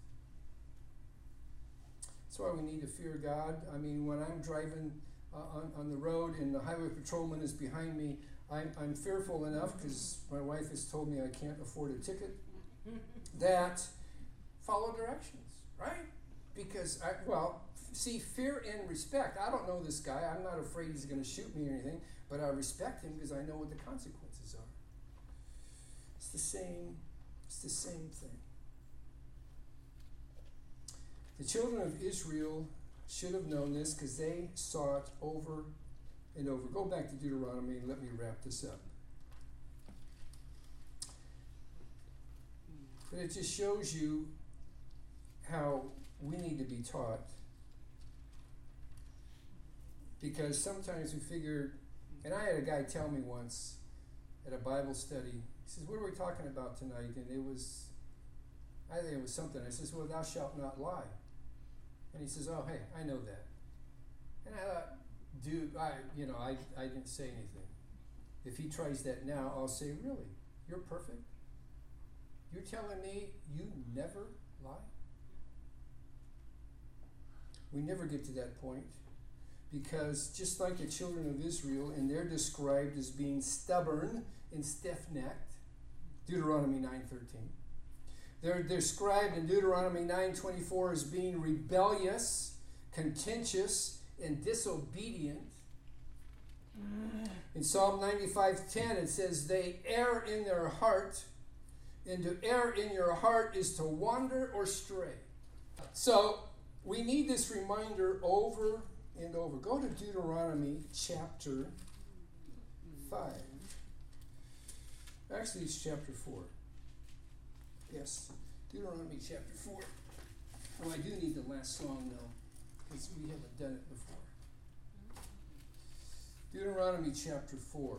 That's why we need to fear God. I mean, when I'm driving on the road and the highway patrolman is behind me, I'm fearful enough, because my wife has told me I can't afford a ticket, that follow directions, right? Because, fear and respect. I don't know this guy. I'm not afraid he's going to shoot me or anything, but I respect him because I know what the consequences are. It's the same thing. The children of Israel should have known this because they saw it over and over. Go back to Deuteronomy and let me wrap this up. But it just shows you how we need to be taught. Because sometimes we figure, and I had a guy tell me once at a Bible study, he says, what are we talking about tonight? And I think it was something. I says, well, thou shalt not lie. And he says, oh, hey, I know that. And I thought, dude, I didn't say anything. If he tries that now, I'll say, really? You're perfect? You're telling me you never lie? We never get to that point, because just like the children of Israel, and they're described as being stubborn and stiff-necked, Deuteronomy 9:13. They're described in Deuteronomy 9:24 as being rebellious, contentious, and disobedient. In Psalm 95:10 it says, they err in their heart, and to err in your heart is to wander or stray. So we need this reminder over and over. Go to Deuteronomy chapter 5. Actually, it's chapter 4. Yes, Deuteronomy chapter 4. Oh, I do need the last song, though, because we haven't done it before. Deuteronomy chapter 4.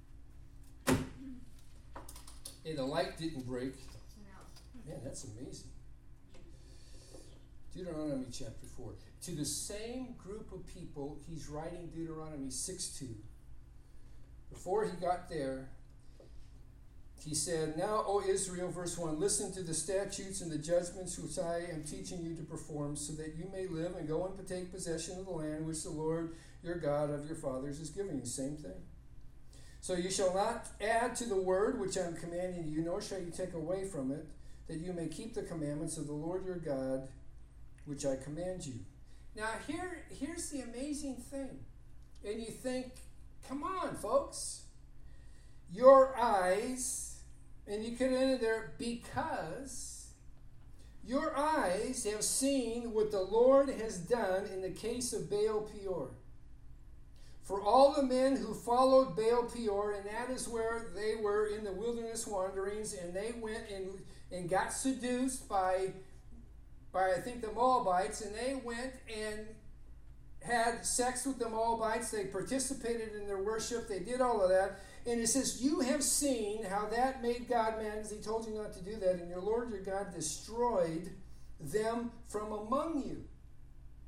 Hey, the light didn't break. Man, that's amazing. Deuteronomy chapter 4. To the same group of people, he's writing Deuteronomy 6:2. Before he got there, he said, now, O Israel, verse 1, listen to the statutes and the judgments which I am teaching you to perform, so that you may live and go and take possession of the land which the Lord your God of your fathers is giving you. Same thing. So you shall not add to the word which I am commanding you, nor shall you take away from it, that you may keep the commandments of the Lord your God, which I command you. Now, here's the amazing thing. And you think, come on, folks. Your eyes, and you could enter there, because your eyes have seen what the Lord has done in the case of Baal Peor. For all the men who followed Baal Peor, and that is where they were in the wilderness wanderings, and they went and got seduced by I think the Moabites, and they went and had sex with the Moabites. They participated in their worship. They did all of that. And it says, you have seen how that made God mad, because he told you not to do that, and your Lord your God destroyed them from among you.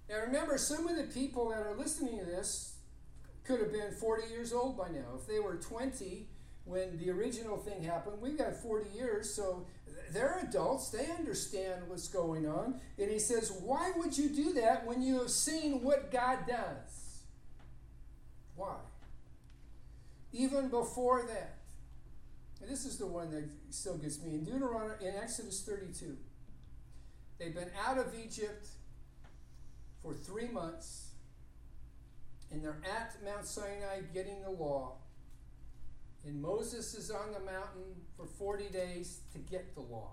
Now remember, some of the people that are listening to this could have been 40 years old by now. If they were 20 when the original thing happened, we've got 40 years, so they're adults. They understand what's going on. And he says, why would you do that when you have seen what God does? Why? Even before that. And this is the one that still gets me. In Exodus 32, they've been out of Egypt for 3 months, and they're at Mount Sinai getting the law. And Moses is on the mountain for 40 days to get the law.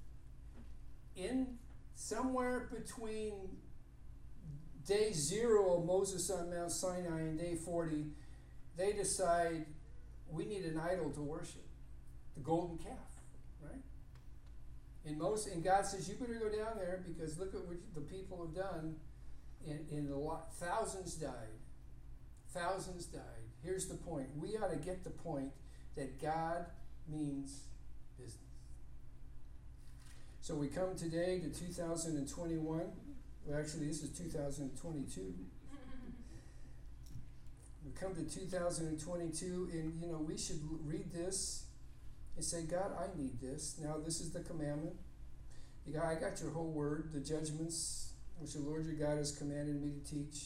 In somewhere between day 0 of Moses on Mount Sinai and day 40, they decide we need an idol to worship, the golden calf, right? And God says, you better go down there because look at what the people have done. Thousands died. Thousands died. Here's the point. We ought to get the point that God means business. So we come today to 2021. Well, actually, this is 2022. We come to 2022, and we should read this and say, God, I need this. Now, this is the commandment. I got your whole word, the judgments which the Lord your God has commanded me to teach,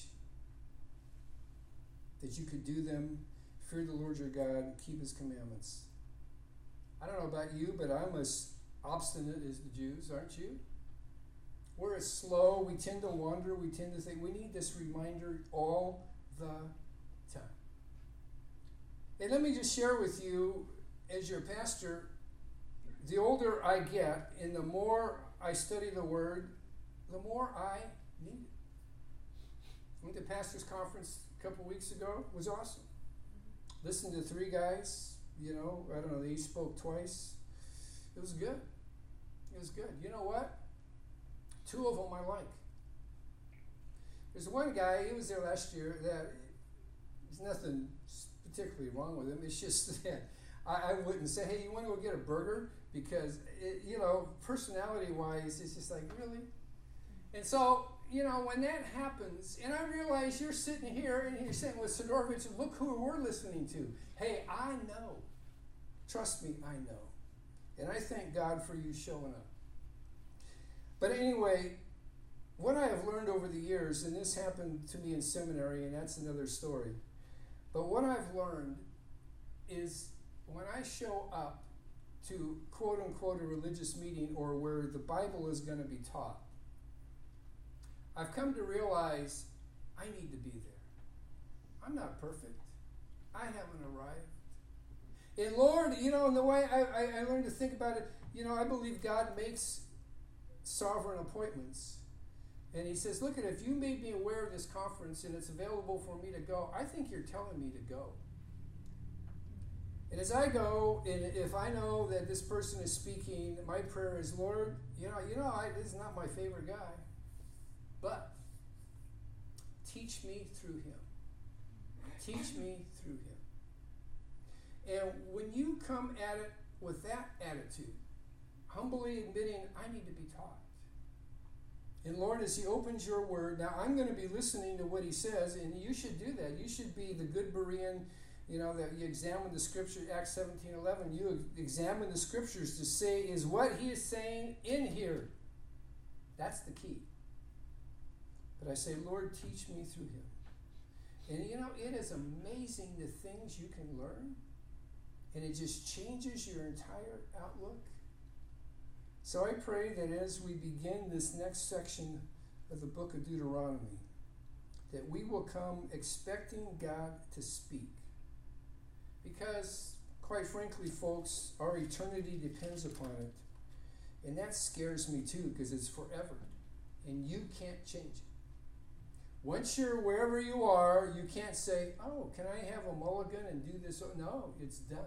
that you could do them, fear the Lord your God, and keep his commandments. I don't know about you, but I'm as obstinate as the Jews, aren't you? We're as slow, we tend to wander, we tend to think, we need this reminder all the time. And let me just share with you, as your pastor, the older I get and the more I study the Word, the more I need it. I went to pastor's conference a couple weeks ago. It was awesome. Listened to 3 guys, I don't know, they each spoke twice. It was good. It was good. You know what? 2 of them I like. There's one guy, he was there last year, that there's nothing particularly wrong with him. It's just that I wouldn't say, hey, you want to go get a burger? Because, personality-wise, it's just like, really? And so, when that happens, and I realize you're sitting here and you're sitting with Sidorovich, and look who we're listening to. Hey, I know. Trust me, I know. And I thank God for you showing up. But anyway, what I have learned over the years, and this happened to me in seminary, and that's another story. But what I've learned is when I show up to quote-unquote a religious meeting or where the Bible is going to be taught, I've come to realize I need to be there. I'm not perfect. I haven't arrived. And Lord, and the way I learned to think about it, I believe God makes sovereign appointments. And he says, look, if you made me aware of this conference and it's available for me to go, I think you're telling me to go. And as I go, and if I know that this person is speaking, my prayer is, Lord, this is not my favorite guy, but teach me through him. Teach me through him. And when you come at it with that attitude, humbly admitting, I need to be taught. And Lord, as he opens your word, now I'm going to be listening to what he says, and you should do that. You should be the good Berean, that you examine the scripture, Acts 17:11. You examine the scriptures to say, is what he is saying in here? That's the key. But I say, Lord, teach me through him. And it is amazing the things you can learn, and it just changes your entire outlook. So I pray that as we begin this next section of the book of Deuteronomy, that we will come expecting God to speak. Because, quite frankly, folks, our eternity depends upon it. And that scares me too, because it's forever. And you can't change it. Once you're wherever you are, you can't say, oh, can I have a mulligan and do this? No, it's done.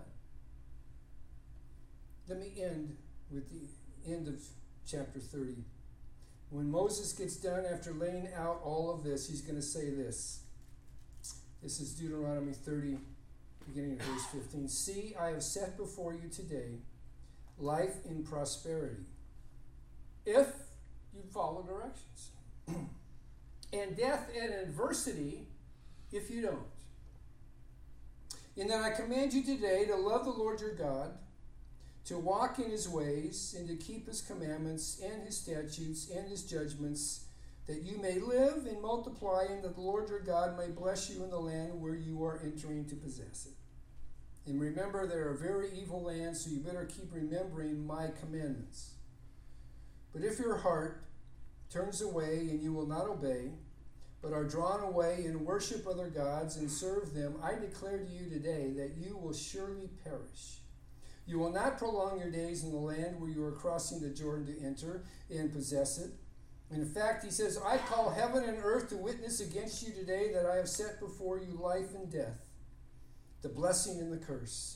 Let me end with the end of chapter 30. When Moses gets done after laying out all of this, he's going to say this. This is Deuteronomy 30, beginning of verse 15. See, I have set before you today life in prosperity, if you follow directions, and death and adversity if you don't. And that I command you today to love the Lord your God, to walk in his ways, and to keep his commandments and his statutes and his judgments, that you may live and multiply, and that the Lord your God may bless you in the land where you are entering to possess it. And remember, there are very evil lands, so you better keep remembering my commandments. But if your heart turns away and you will not obey, but are drawn away and worship other gods and serve them, I declare to you today that you will surely perish. You will not prolong your days in the land where you are crossing the Jordan to enter and possess it. In fact, he says, I call heaven and earth to witness against you today that I have set before you life and death, the blessing and the curse.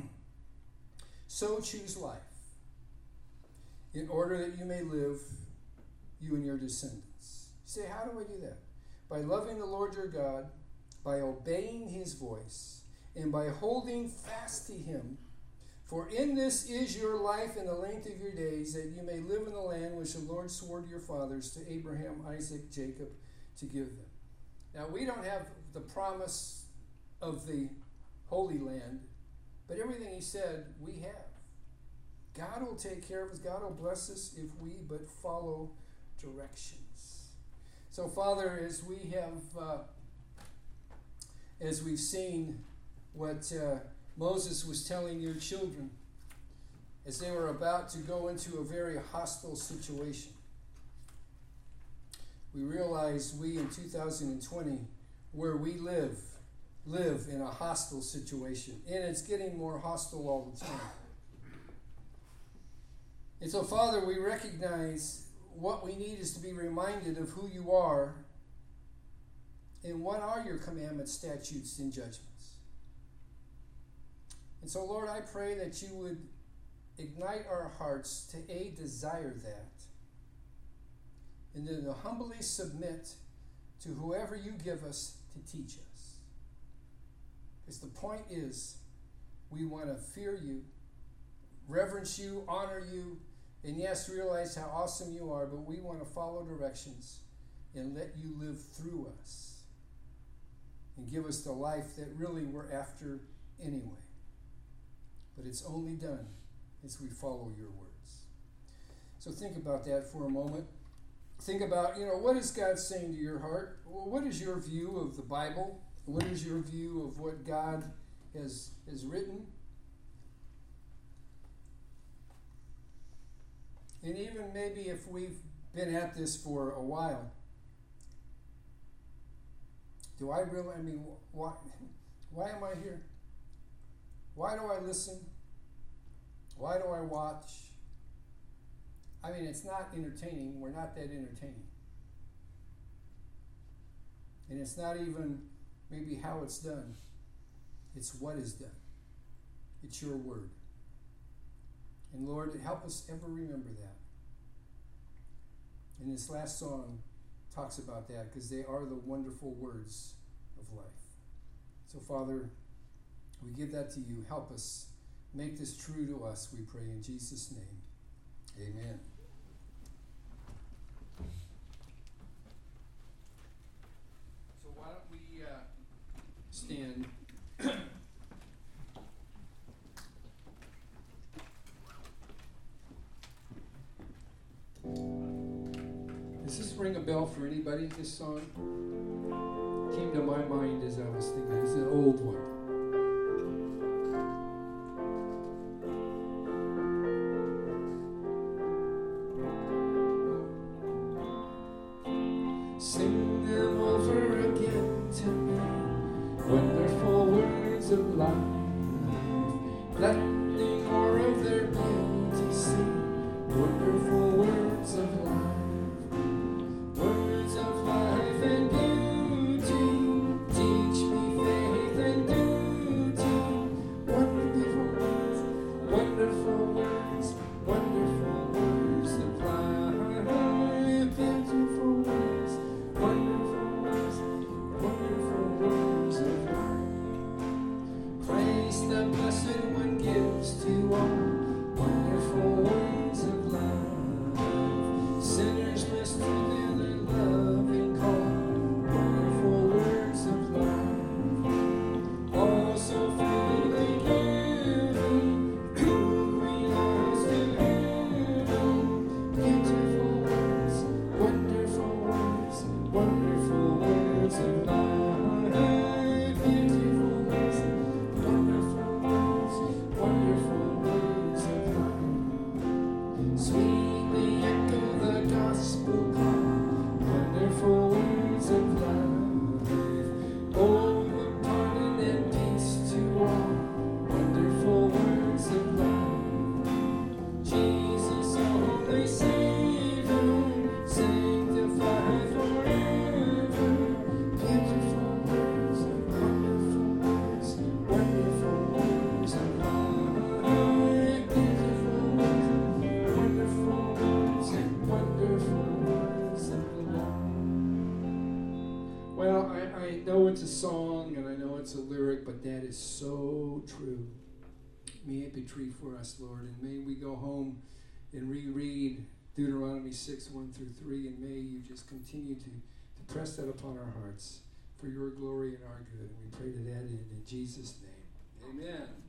So choose life, in order that you may live, you and your descendants. You say, how do I do that? By loving the Lord your God, by obeying his voice, and by holding fast to him. For in this is your life and the length of your days, that you may live in the land which the Lord swore to your fathers, to Abraham, Isaac, Jacob, to give them. Now, we don't have the promise of the Holy Land, but everything he said, we have. God will take care of us. God will bless us if we but follow directions. So, Father, as we have, as we've seen what Moses was telling your children as they were about to go into a very hostile situation, we realize we in 2020, where we live in a hostile situation, and it's getting more hostile all the time. And so, Father, we recognize what we need is to be reminded of who you are and what are your commandments, statutes, and judgments. And so, Lord, I pray that you would ignite our hearts to desire that, and then to humbly submit to whoever you give us to teach us. Because the point is, we want to fear you, reverence you, honor you, and yes, realize how awesome you are, but we want to follow directions and let you live through us and give us the life that really we're after anyway. But it's only done as we follow your words. So think about that for a moment. Think about, what is God saying to your heart? Well, what is your view of the Bible? What is your view of what God has written? And even maybe if we've been at this for a while, do I really, why am I here? Why do I listen? Why do I watch? It's not entertaining. We're not that entertaining. And it's not even maybe how it's done. It's what is done. It's your word. And Lord, help us ever remember that. And this last song talks about that, because they are the wonderful words of life. So, Father, we give that to you. Help us. Make this true to us, we pray in Jesus' name. Amen. So why don't we stand. Does this ring a bell for anybody, this song? It came to my mind as I was thinking. It's an old one. Sing them over again to me, wonderful words of life. Let me more of their beauty see, wonderful words of life. Words of life and beauty, teach me faith and duty. Wonderful words, wonderful words, wonderful words of life. Beautiful words, wonderful words, wonderful words of life. Pray Well, I know it's a song and I know it's a lyric, but that is so true. May it be true for us, Lord, and may we go home and reread Deuteronomy 6, 1 through 3, and may you just continue to press that upon our hearts for your glory and our good. And we pray to that end in Jesus' name. Amen.